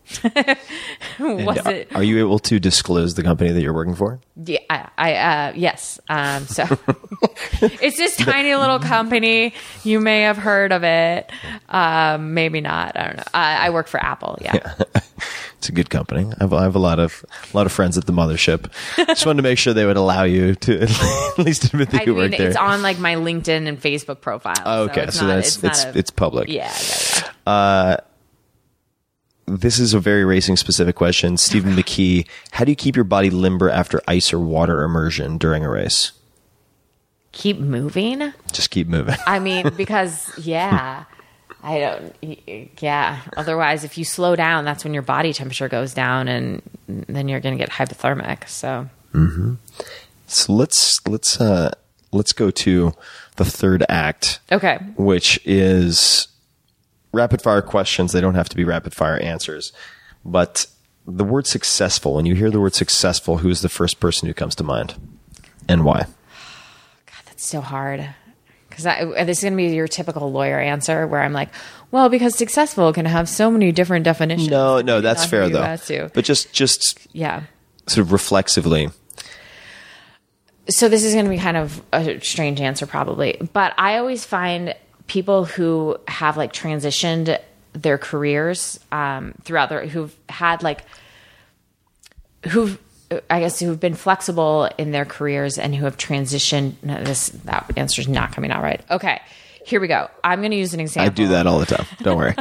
Was are, it? Are you able to disclose the company that you're working for? Yeah, I, I uh, yes. Um, so it's this tiny little company. You may have heard of it. Um, maybe not. I don't know. I, I work for Apple. Yeah. yeah. It's a good company. I have, I have a lot of a lot of friends at the mothership. Just wanted to make sure they would allow you to at least admit that I you mean, work there. it's on like my LinkedIn and Facebook profile. Oh, okay, so, it's so not, that's it's not it's a, it's public. Yeah. yeah, yeah. This is a very racing specific question. Stephen McKee, how do you keep your body limber after ice or water immersion during a race? Keep moving. Just keep moving. I mean, because yeah, I don't. Yeah. Otherwise, if you slow down, that's when your body temperature goes down, and then you're going to get hypothermic. So. Mm-hmm. So let's let's uh, let's go to the third act. Okay. Which is rapid fire questions. They don't have to be rapid fire answers, but the word successful. When you hear the word successful, who is the first person who comes to mind, and why? God, that's so hard. Because this is going to be your typical lawyer answer, where I'm like, well, because successful can have so many different definitions. No, no, that's fair though. To. But just just yeah, sort of reflexively. So this is going to be kind of a strange answer, probably, but I always find people who have like transitioned their careers um, throughout their, who've had like, who've, I guess, who've been flexible in their careers and who have transitioned. No, this, that answer is not coming out right. Okay, here we go. I'm going to use an example. I do that all the time. Don't worry.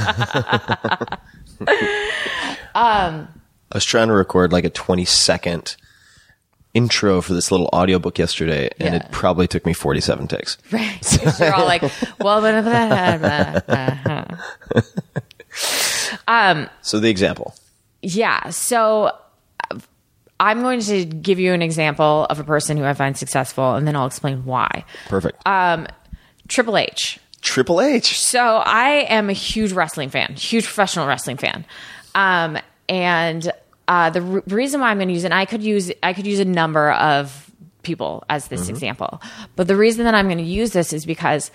um, I was trying to record like a twenty second intro for this little audiobook yesterday, and yeah. it probably took me forty-seven takes. Right. You're all like, well, blah, blah, blah, blah, blah. um, so the example. Yeah. So I'm going to give you an example of a person who I find successful, and then I'll explain why. Perfect. Um, Triple H. Triple H. So I am a huge wrestling fan, huge professional wrestling fan. Um, and Uh, the re- reason why I'm going to use it, and I could use, I could use a number of people as this mm-hmm. example, but the reason that I'm going to use this is because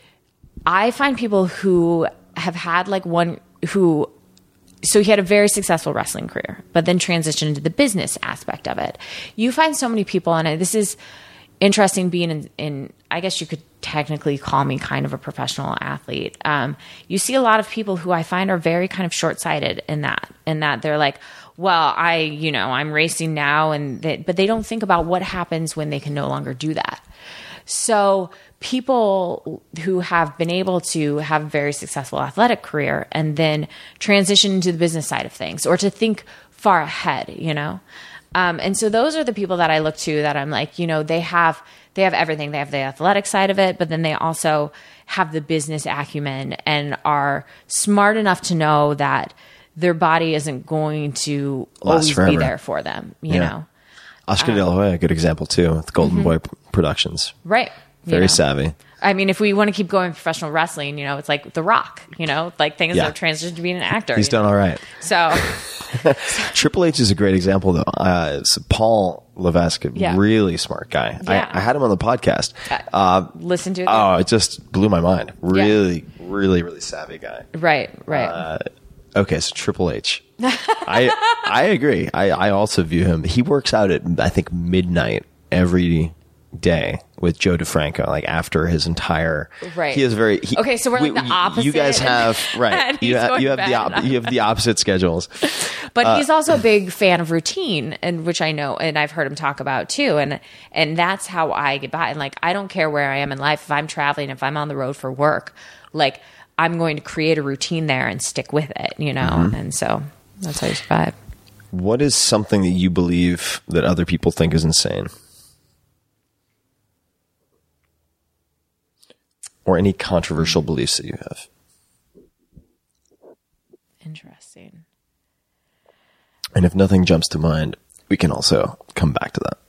I find people who have had like one who, so he had a very successful wrestling career, but then transitioned into the business aspect of it. You find so many people, and this is interesting being in, in, I guess you could technically call me kind of a professional athlete. Um, you see a lot of people who I find are very kind of short-sighted in that, in that they're like, well, I, you know, I'm racing now, and they, but they don't think about what happens when they can no longer do that. So people who have been able to have a very successful athletic career and then transition into the business side of things, or to think far ahead, you know? Um, and so those are the people that I look to, that I'm like, you know, they have, they have everything. They have the athletic side of it, but then they also have the business acumen and are smart enough to know that their body isn't going to Last always forever. be there for them, you yeah. know? Oscar um, De La Hoya, a good example too, with Golden mm-hmm. Boy Productions. Right. Very know? savvy. I mean, if we want to keep going professional wrestling, you know, it's like The Rock, you know, like things Yeah. that have transitioned to being an actor. He's done know? all right. So Triple H is a great example, though. Uh, so Paul Levesque, Yeah. really smart guy. Yeah. I, I had him on the podcast. Uh, listen to it. oh, it just blew my mind. Really, really, really savvy guy. Right, right. Uh, okay, so Triple H. I I agree. I, I also view him. He works out at, I think, midnight every day with Joe DeFranco, like after his entire right. He is very he, okay. So we're like the opposite. You guys have right. And you, he's ha- going you have bad the op- and you have the opposite schedules. But Uh, he's also a big fan of routine, and which I know, and I've heard him talk about too. And and that's how I get by. And like, I don't care where I am in life. If I'm traveling, if I'm on the road for work, like I'm going to create a routine there and stick with it, you know. Mm-hmm. And so that's how you survive. What is something that you believe that other people think is insane? Or any controversial beliefs that you have? Interesting. And if nothing jumps to mind, we can also come back to that.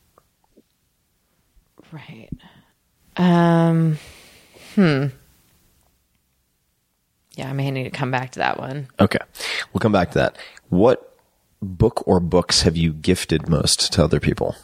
Right. Um, hmm. Yeah, I may need to come back to that one. Okay. We'll come back to that. What book or books have you gifted most to other people?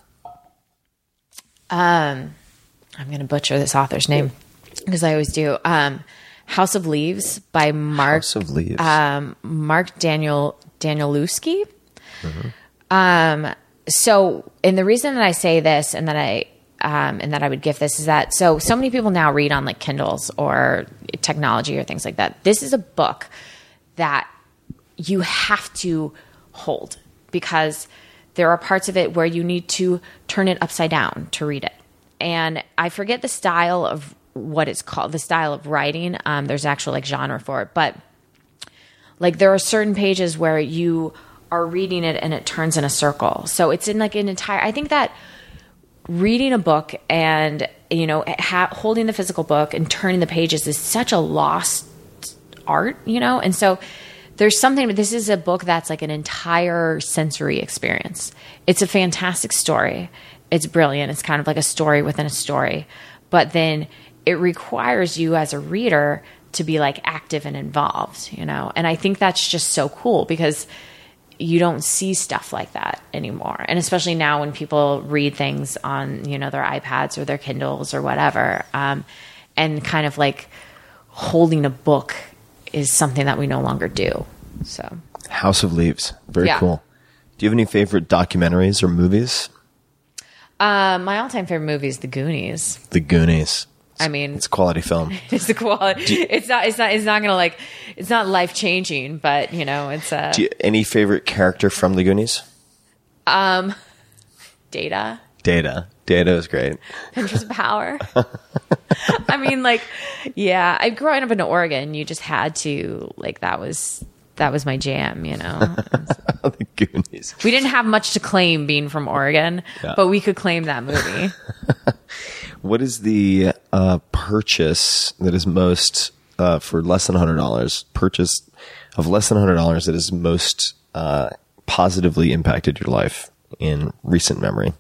Um, I'm going to butcher this author's name, because I always do. Um, House of Leaves by Mark House of Leaves. Um, Mark Daniel Danielewski. Mm-hmm. Um, so, and the reason that I say this and that I um, and that I would gift this is that so so many people now read on like Kindles or technology or things like that. This is a book that you have to hold because there are parts of it where you need to turn it upside down to read it. And I forget the style of what it's called, the style of writing. Um, there's actual like genre for it, but like there are certain pages where you are reading it and it turns in a circle. So it's in like an entire, I think that reading a book and, you know, ha- holding the physical book and turning the pages is such a lost art, you know? And so there's something, this is a book that's like an entire sensory experience. It's a fantastic story. It's brilliant. It's kind of like a story within a story. But then it requires you as a reader to be like active and involved, you know? And I think that's just so cool because you don't see stuff like that anymore. And especially now when people read things on, you know, their iPads or their Kindles or whatever, um, and kind of like holding a book is something that we no longer do. So House of Leaves. Very yeah. cool. Do you have any favorite documentaries or movies? Uh, my all-time favorite movie is The Goonies. The Goonies. I mean, it's quality film. It's the quality. You, it's not. It's not. It's not gonna like. It's not life changing, but you know, it's a. Do you, any favorite character from The Goonies? Um, Data. Data. Data is great. Pinterest power. I mean, like, yeah. I growing up in Oregon, you just had to like that was that was my jam, you know. The Goonies. We didn't have much to claim being from Oregon, yeah. but we could claim that movie. What is the uh, purchase that is most, uh, for less than one hundred dollars, purchase of less than one hundred dollars that has most uh, positively impacted your life in recent memory?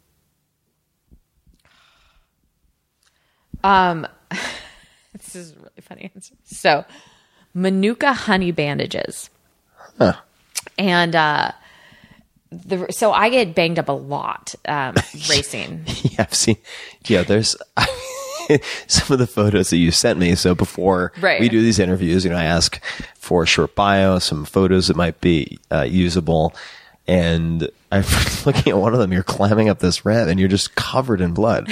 Um, this is a really funny answer. So, Manuka honey bandages. Huh. And, uh, The, so I get banged up a lot um, racing. Yeah, I've seen. Yeah, there's some of the photos that you sent me. So before right. we do these interviews, you know, I ask for a short bio, some photos that might be uh, usable, and I'm looking at one of them. You're climbing up this ramp, and you're just covered in blood.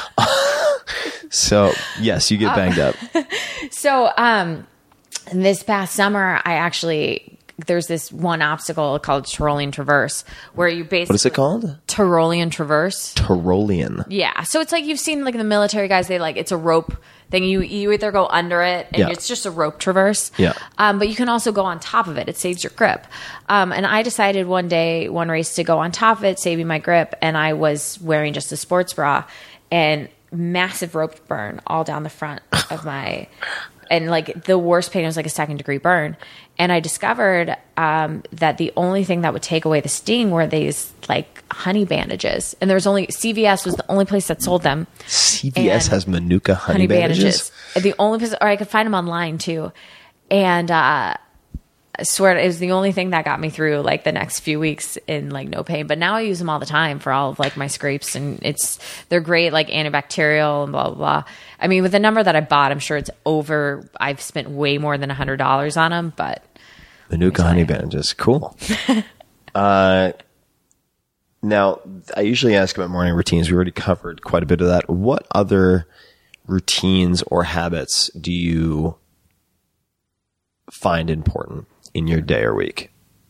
So yes, you get banged up. So um, this past summer, I actually. There's this one obstacle called Tyrolean Traverse where you basically... What is it called? Tyrolean Traverse. Tyrolean. Yeah. So it's like you've seen like the military guys, they like, it's a rope thing. You you either go under it and yeah. it's just a rope traverse. Yeah. Um, but you can also go on top of it. It saves your grip. Um, and I decided one day, one race to go on top of it, saving my grip. And I was wearing just a sports bra and massive rope burn all down the front of my... And like the worst pain was like a second degree burn. And I discovered um, that the only thing that would take away the sting were these like honey bandages. And there was only, C V S was the only place that sold them. C V S has Manuka honey, honey bandages? bandages. The only place, or I could find them online too. And uh, I swear it was the only thing that got me through like the next few weeks in like no pain. But now I use them all the time for all of like my scrapes, and it's they're great, like antibacterial and blah blah blah. I mean, with the number that I bought, I'm sure it's over. I've spent way more than a hundred dollars on them, but Manuka honey bandages, cool. uh, now I usually ask about morning routines. We already covered quite a bit of that. What other routines or habits do you find important in your day or week?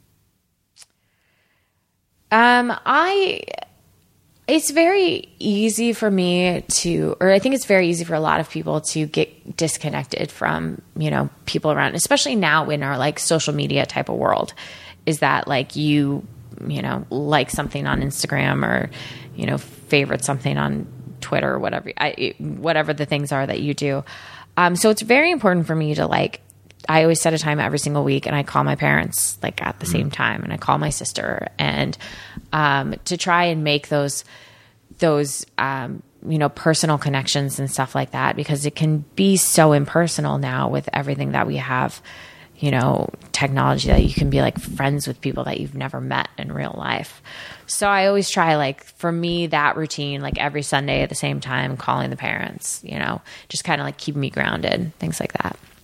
Um, I, it's very easy for me to, or I think it's very easy for a lot of people to get disconnected from, you know, people around, especially now in our like social media type of world, is that like you, you know, like something on Instagram or, you know, favorite something on Twitter or whatever, I, whatever the things are that you do. Um, so it's very important for me to like, I always set a time every single week and I call my parents like at the mm-hmm. same time, and I call my sister, and um, to try and make those, those, um, you know, personal connections and stuff like that, because it can be so impersonal now with everything that we have, you know, technology, that you can be like friends with people that you've never met in real life. So I always try, like, for me, that routine, like every Sunday at the same time, calling the parents, you know, just kind of like keep me grounded, things like that.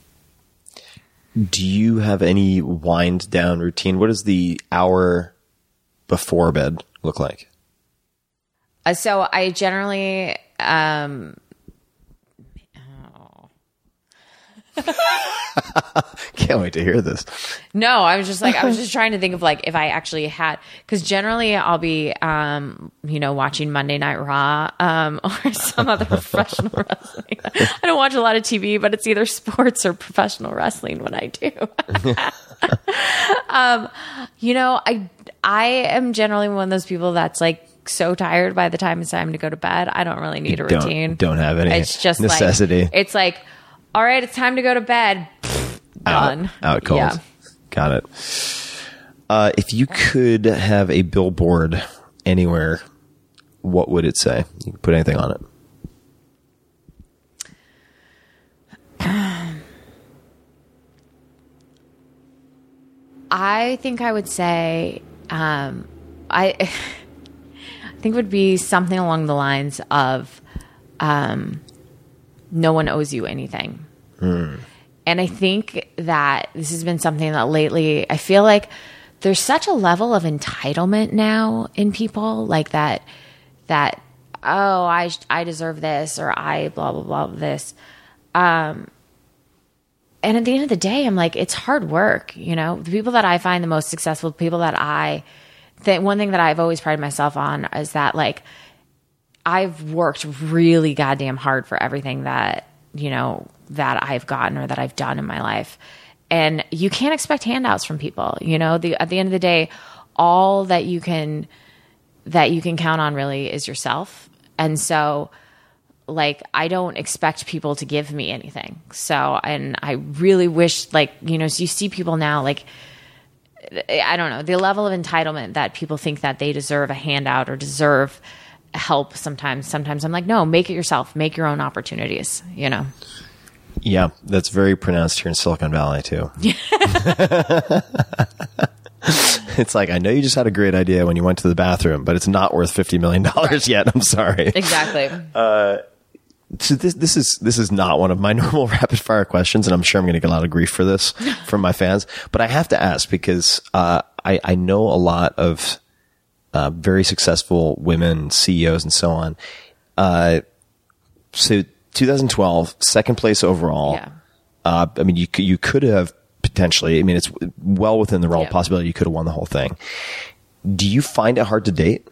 Do you have any wind down routine? What does the hour before bed look like? Uh, so I generally, um, oh. Can't wait to hear this. No, I was just like, I was just trying to think of like if I actually had, because generally I'll be, um, you know, watching Monday Night Raw um, or some other professional wrestling. I don't watch a lot of T V, but it's either sports or professional wrestling when I do. um, you know, I I am generally one of those people that's like so tired by the time it's time to go to bed. I don't really need a don't, routine. Don't have any it's just necessity. Like, it's like, all right, it's time to go to bed. Done. Out, out cold. Yeah. Got it. Uh, if you could have a billboard anywhere, what would it say? You can put anything on it. I think I would say, um, I, I think it would be something along the lines of, um, no one owes you anything. Mm. And I think that this has been something that lately, I feel like there's such a level of entitlement now in people, like that, that, oh, I, I deserve this, or I blah, blah, blah, this. Um, and at the end of the day, I'm like, it's hard work. You know, the people that I find the most successful, people that I, the one thing that I've always prided myself on is that, like, I've worked really goddamn hard for everything that, you know, that I've gotten or that I've done in my life. And you can't expect handouts from people. You know, the, at the end of the day, all that you can, that you can count on really is yourself. And so, like, I don't expect people to give me anything. So, and I really wish, like, you know, so you see people now, like, I don't know, the level of entitlement that people think that they deserve a handout or deserve help sometimes. Sometimes I'm like, no, make it yourself. Make your own opportunities, you know? Yeah, that's very pronounced here in Silicon Valley, too. It's like, I know you just had a great idea when you went to the bathroom, but it's not worth fifty million dollars right. yet. I'm sorry. Exactly. Uh, so this this is this is not one of my normal rapid fire questions, and I'm sure I'm going to get a lot of grief for this from my fans. But I have to ask because uh, I, I know a lot of uh, very successful women C E Os and so on. Uh, so twenty twelve, second place overall. Yeah. Uh, I mean, you you could have potentially. I mean, it's well within the realm of yeah. possibility you could have won the whole thing. Do you find it hard to date?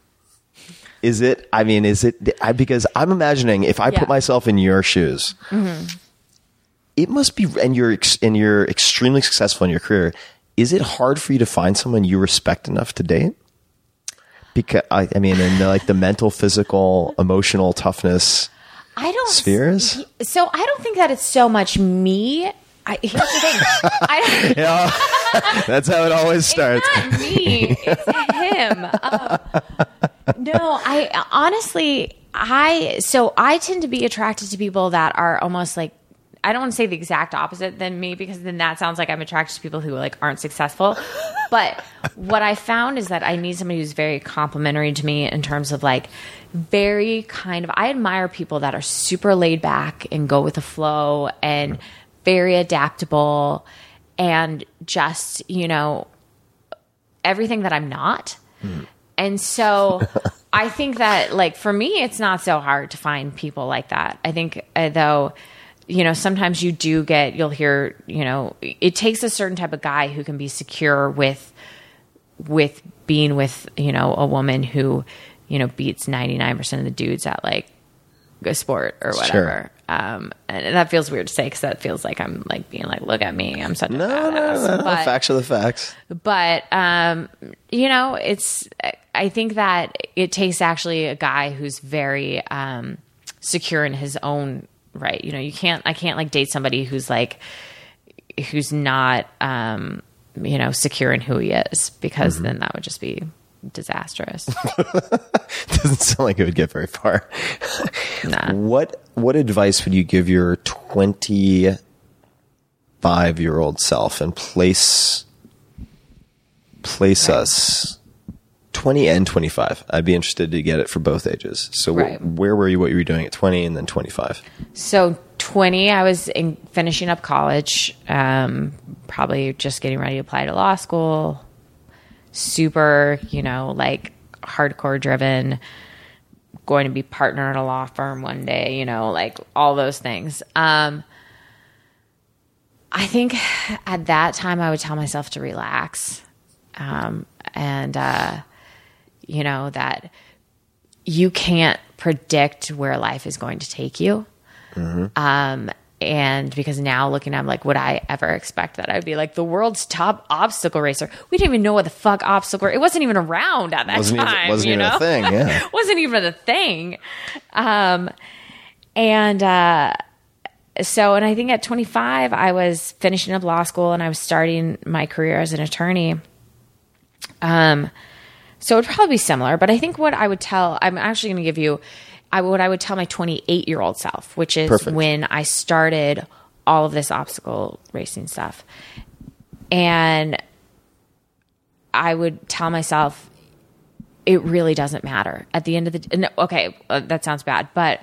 Is it, I mean, is it, I, because I'm imagining if I yeah. put myself in your shoes, mm-hmm. it must be, and you're, and you're extremely successful in your career. Is it hard for you to find someone you respect enough to date? Because, I, I mean, in the, like the mental, physical, emotional toughness I don't, spheres? So I don't think that it's so much me. I, here's the thing. I don't, yeah, that's how it always starts. It's not me. It's him. Um, no, I honestly, I, so I tend to be attracted to people that are almost like, I don't want to say the exact opposite than me, because then that sounds like I'm attracted to people who like aren't successful. But what I found is that I need somebody who's very complimentary to me in terms of like very kind of, I admire people that are super laid back and go with the flow and very adaptable and just, you know, everything that I'm not. Mm. And so I think that, like, for me, it's not so hard to find people like that. I think, uh, though, you know, sometimes you do get, you'll hear, you know, it takes a certain type of guy who can be secure with, with being with, you know, a woman who, you know, beats ninety-nine percent of the dudes at like a sport or whatever. Sure. Um, and that feels weird to say, because that feels like I'm like being like, look at me, I'm such a no, badass. no, no, no. But, facts are the facts. But, um, you know, it's, I think that it takes actually a guy who's very um, secure in his own right. You know, you can't, I can't like date somebody who's like, who's not, um, you know, secure in who he is, because mm-hmm. then that would just be disastrous. Doesn't sound like it would get very far. Nah. What what advice would you give your twenty-five year old self, and place place right. us twenty and twenty-five? I'd be interested to get it for both ages. So right. wh- where were you? What you were doing at twenty and then twenty-five? So twenty, I was in, finishing up college, um, probably just getting ready to apply to law school. Super, you know, like hardcore driven, going to be partner in a law firm one day, you know, like all those things. Um, I think at that time I would tell myself to relax. Um, and, uh, you know, that you can't predict where life is going to take you. Mm-hmm. Um, and because now looking at, I'm like, would I ever expect that? I'd be like the world's top obstacle racer. We didn't even know what the fuck obstacle, it wasn't even around at that wasn't time. Even, wasn't you even know? a thing. Yeah. Wasn't even a thing. Um, and, uh, so, and I think at twenty-five, I was finishing up law school and I was starting my career as an attorney. Um, so it would probably be similar, but I think what I would tell, I'm actually going to give you, I, what I would tell my twenty-eight year old self, which is Perfect. When I started all of this obstacle racing stuff. And I would tell myself, it really doesn't matter at the end of the, no, okay, uh, that sounds bad, but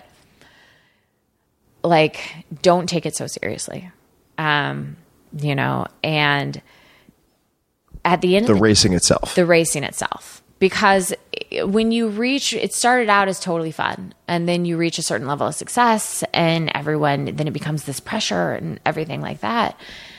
like, don't take it so seriously. Um, you know, and at the end the of the racing itself, the racing itself, because when you reach, it started out as totally fun, and then you reach a certain level of success and everyone, then it becomes this pressure and everything like that.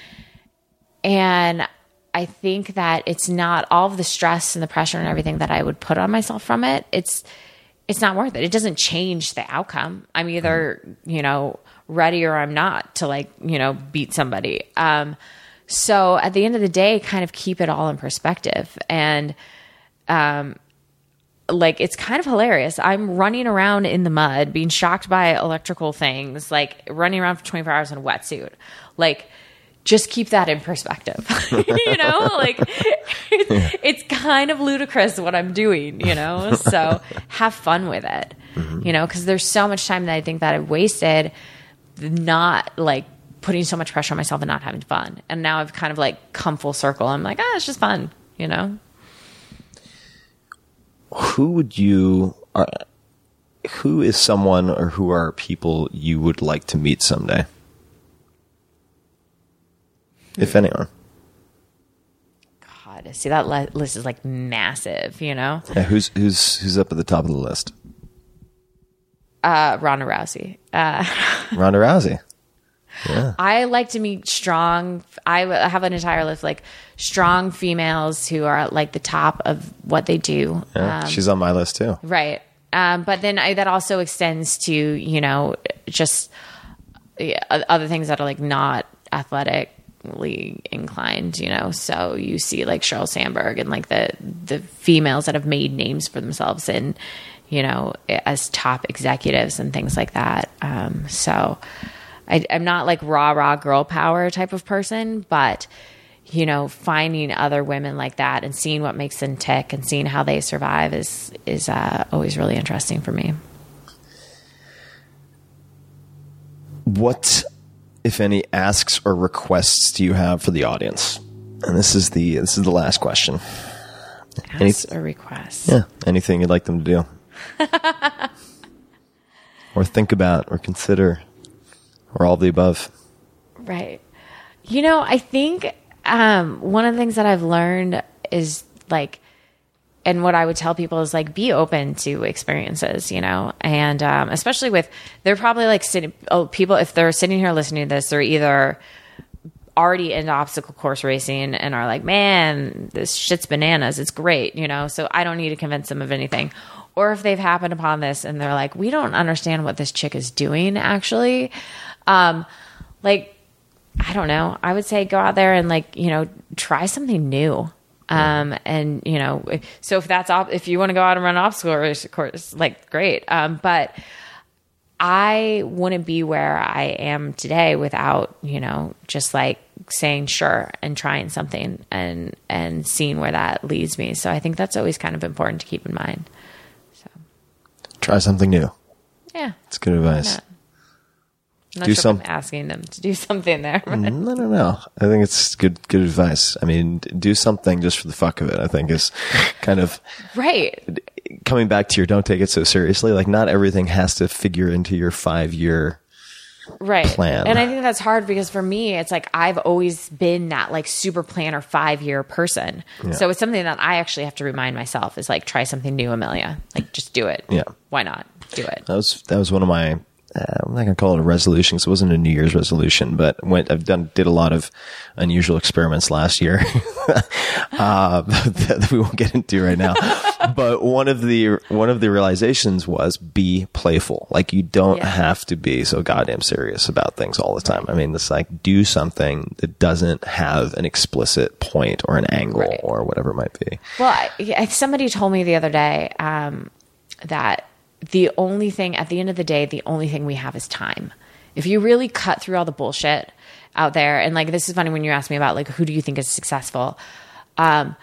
And I think that it's not all of the stress and the pressure and everything that I would put on myself from it. It's, it's not worth it. It doesn't change the outcome. I'm either, you know, ready or I'm not to, like, you know, beat somebody. Um, so at the end of the day, kind of keep it all in perspective. And, um, like, it's kind of hilarious. I'm running around in the mud, being shocked by electrical things, like running around for twenty-four hours in a wetsuit. Like, just keep that in perspective, you know, like it's, it's kind of ludicrous what I'm doing, you know, so have fun with it, mm-hmm. you know, because there's so much time that I think that I've wasted not like putting so much pressure on myself and not having fun. And now I've kind of like come full circle. I'm like, ah, it's just fun, you know. Who would you, uh, who is someone or who are people you would like to meet someday? If anyone. God, see, that le- list is like massive, you know? Yeah, who's who's who's up at the top of the list? Uh, Ronda Rousey. Uh, Ronda Rousey. Yeah. I like to meet strong, I have an entire list, like strong females who are at like the top of what they do. Yeah, um, she's on my list too. Right. Um, but then I, that also extends to, you know, just yeah, other things that are like not athletic inclined, you know, so you see like Sheryl Sandberg and like the the females that have made names for themselves and, you know, as top executives and things like that. Um, so I, I'm not like rah rah girl power type of person, but you know, finding other women like that and seeing what makes them tick and seeing how they survive is is uh, always really interesting for me. What, if any, asks or requests do you have for the audience? And this is the this is the last question. Asks Any, or requests? Yeah, anything you'd like them to do, or think about, or consider, or all of the above. Right. You know, I think um, one of the things that I've learned is like, and what I would tell people is like, be open to experiences, you know, and um, especially with, they're probably like sitting, oh, people, if they're sitting here listening to this, they're either already into obstacle course racing and are like, man, this shit's bananas. It's great, you know, so I don't need to convince them of anything. Or if they've happened upon this and they're like, we don't understand what this chick is doing actually. Um, like, I don't know. I would say go out there and like, you know, try something new. Um, and you know, so if that's, op- if you want to go out and run an obstacle race, of course, like great. Um, but I wouldn't be where I am today without, you know, just like saying sure and trying something and, and seeing where that leads me. So I think that's always kind of important to keep in mind. So try something new. Yeah. It's good advice. I'm not do sure some- if I'm asking them to do something there. But. No, no, no. I think it's good, good advice. I mean, do something just for the fuck of it, I think is kind of right. Coming back to your don't take it so seriously. Like not everything has to figure into your five year right. plan. And I think that's hard because for me, it's like I've always been that like super planner five year person. Yeah. So it's something that I actually have to remind myself is like, try something new, Amelia. Like just do it. Yeah. Why not? Do it. That was that was one of my. Uh, I'm not gonna call it a resolution because it wasn't a New Year's resolution, but went. I've done did a lot of unusual experiments last year uh, that we won't get into right now. But one of the one of the realizations was be playful. Like you don't Yeah. have to be so goddamn serious about things all the time. I mean, it's like do something that doesn't have an explicit point or an angle Right. or whatever it might be. Well, I, somebody told me the other day um, that the only thing at the end of the day, the only thing we have is time. If you really cut through all the bullshit out there, and like this is funny when you ask me about like who do you think is successful, um,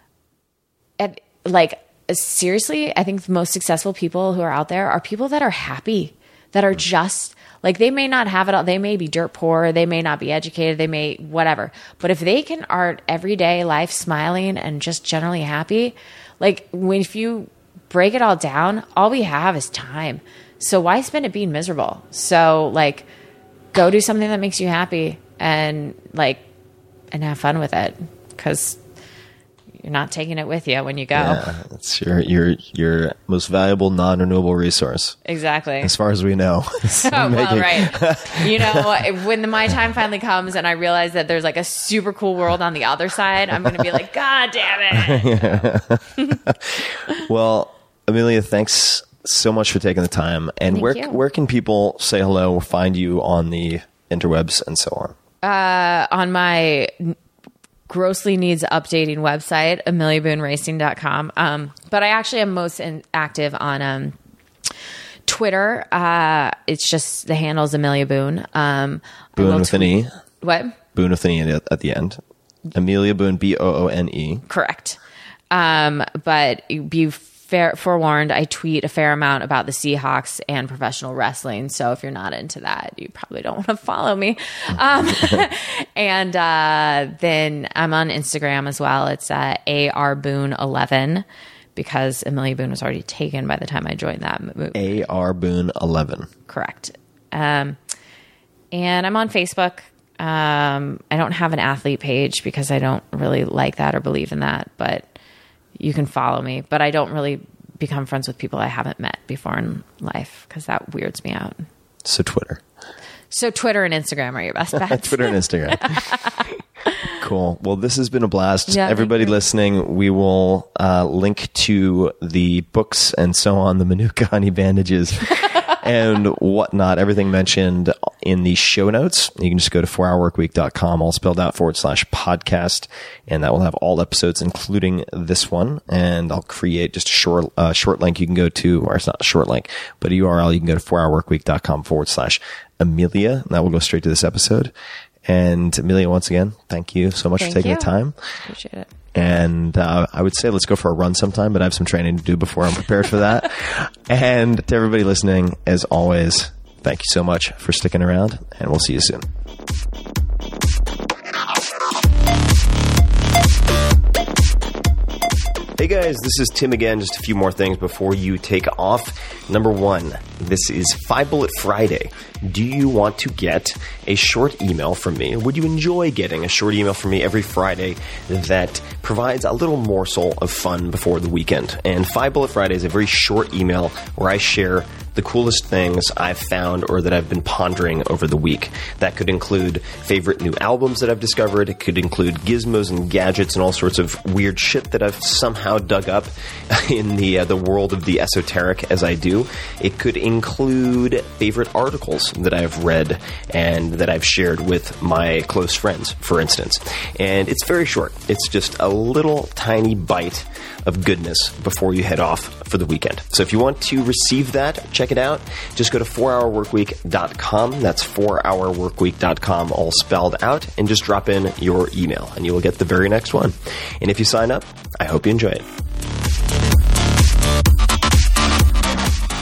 and like seriously, I think the most successful people who are out there are people that are happy, that are just like they may not have it all. They may be dirt poor. They may not be educated. They may whatever. But if they can art everyday life smiling and just generally happy, like when if you break it all down, all we have is time. So why spend it being miserable? So like go do something that makes you happy and like and have fun with it because you're not taking it with you when you go. Yeah, it's your your your most valuable non-renewable resource. Exactly. As far as we know. Oh, well, right. You know, when the, my time finally comes and I realize that there's like a super cool world on the other side, I'm going to be like, God damn it. Well, Amelia, thanks so much for taking the time. And Thank where you. where can people say hello or find you on the interwebs and so on? Uh, on my grossly needs updating website, amelia boone racing dot com. Um, but I actually am most in, active on um, Twitter. Uh, it's just the handle's Amelia Boone. Um, I Boone will with an tweet- E. What? Boone with an E at, at the end. Amelia Boone, B O O N E. Correct. Um, but be fair, forewarned, I tweet a fair amount about the Seahawks and professional wrestling. So if you're not into that, you probably don't want to follow me. Um, and uh, then I'm on Instagram as well. It's uh, A R Boone eleven because Amelia Boone was already taken by the time I joined that movie. A R Boone eleven. Correct. Um, and I'm on Facebook. Um, I don't have an athlete page because I don't really like that or believe in that, but you can follow me. But I don't really become friends with people I haven't met before in life because that weirds me out. So Twitter. So Twitter and Instagram are your best bets. Twitter and Instagram. Cool. Well, this has been a blast. Yeah, Everybody thank you. listening, we will uh, link to the books and so on, the Manuka honey bandages and whatnot, everything mentioned in the show notes. You can just go to four hour work week dot com, all spelled out, forward slash podcast, and that will have all episodes, including this one. And I'll create just a short, uh, short link you can go to, or it's not a short link, but a U R L you can go to four hour work week dot com forward slash Amelia, and that will go straight to this episode. And Amelia, once again, thank you so much Thank for taking you. the time. Appreciate it. And uh, I would say let's go for a run sometime, but I have some training to do before I'm prepared for that. And to everybody listening, as always, thank you so much for sticking around, and we'll see you soon. Hey guys, this is Tim again. Just a few more things before you take off. Number one, this is Five Bullet Friday. Do you want to get a short email from me? Would you enjoy getting a short email from me every Friday that provides a little morsel of fun before the weekend? And Five Bullet Friday is a very short email where I share the coolest things I've found or that I've been pondering over the week. That could include favorite new albums that I've discovered. It could include gizmos and gadgets and all sorts of weird shit that I've somehow dug up in the uh, the world of the esoteric as I do. It could include favorite articles that I've read and that I've shared with my close friends, for instance. And it's very short. It's just a little tiny bite of goodness before you head off for the weekend. So if you want to receive that, check it out. Just go to four hour work week dot com. That's four hour work week dot com, all spelled out, and just drop in your email, and you will get the very next one. And if you sign up, I hope you enjoy it.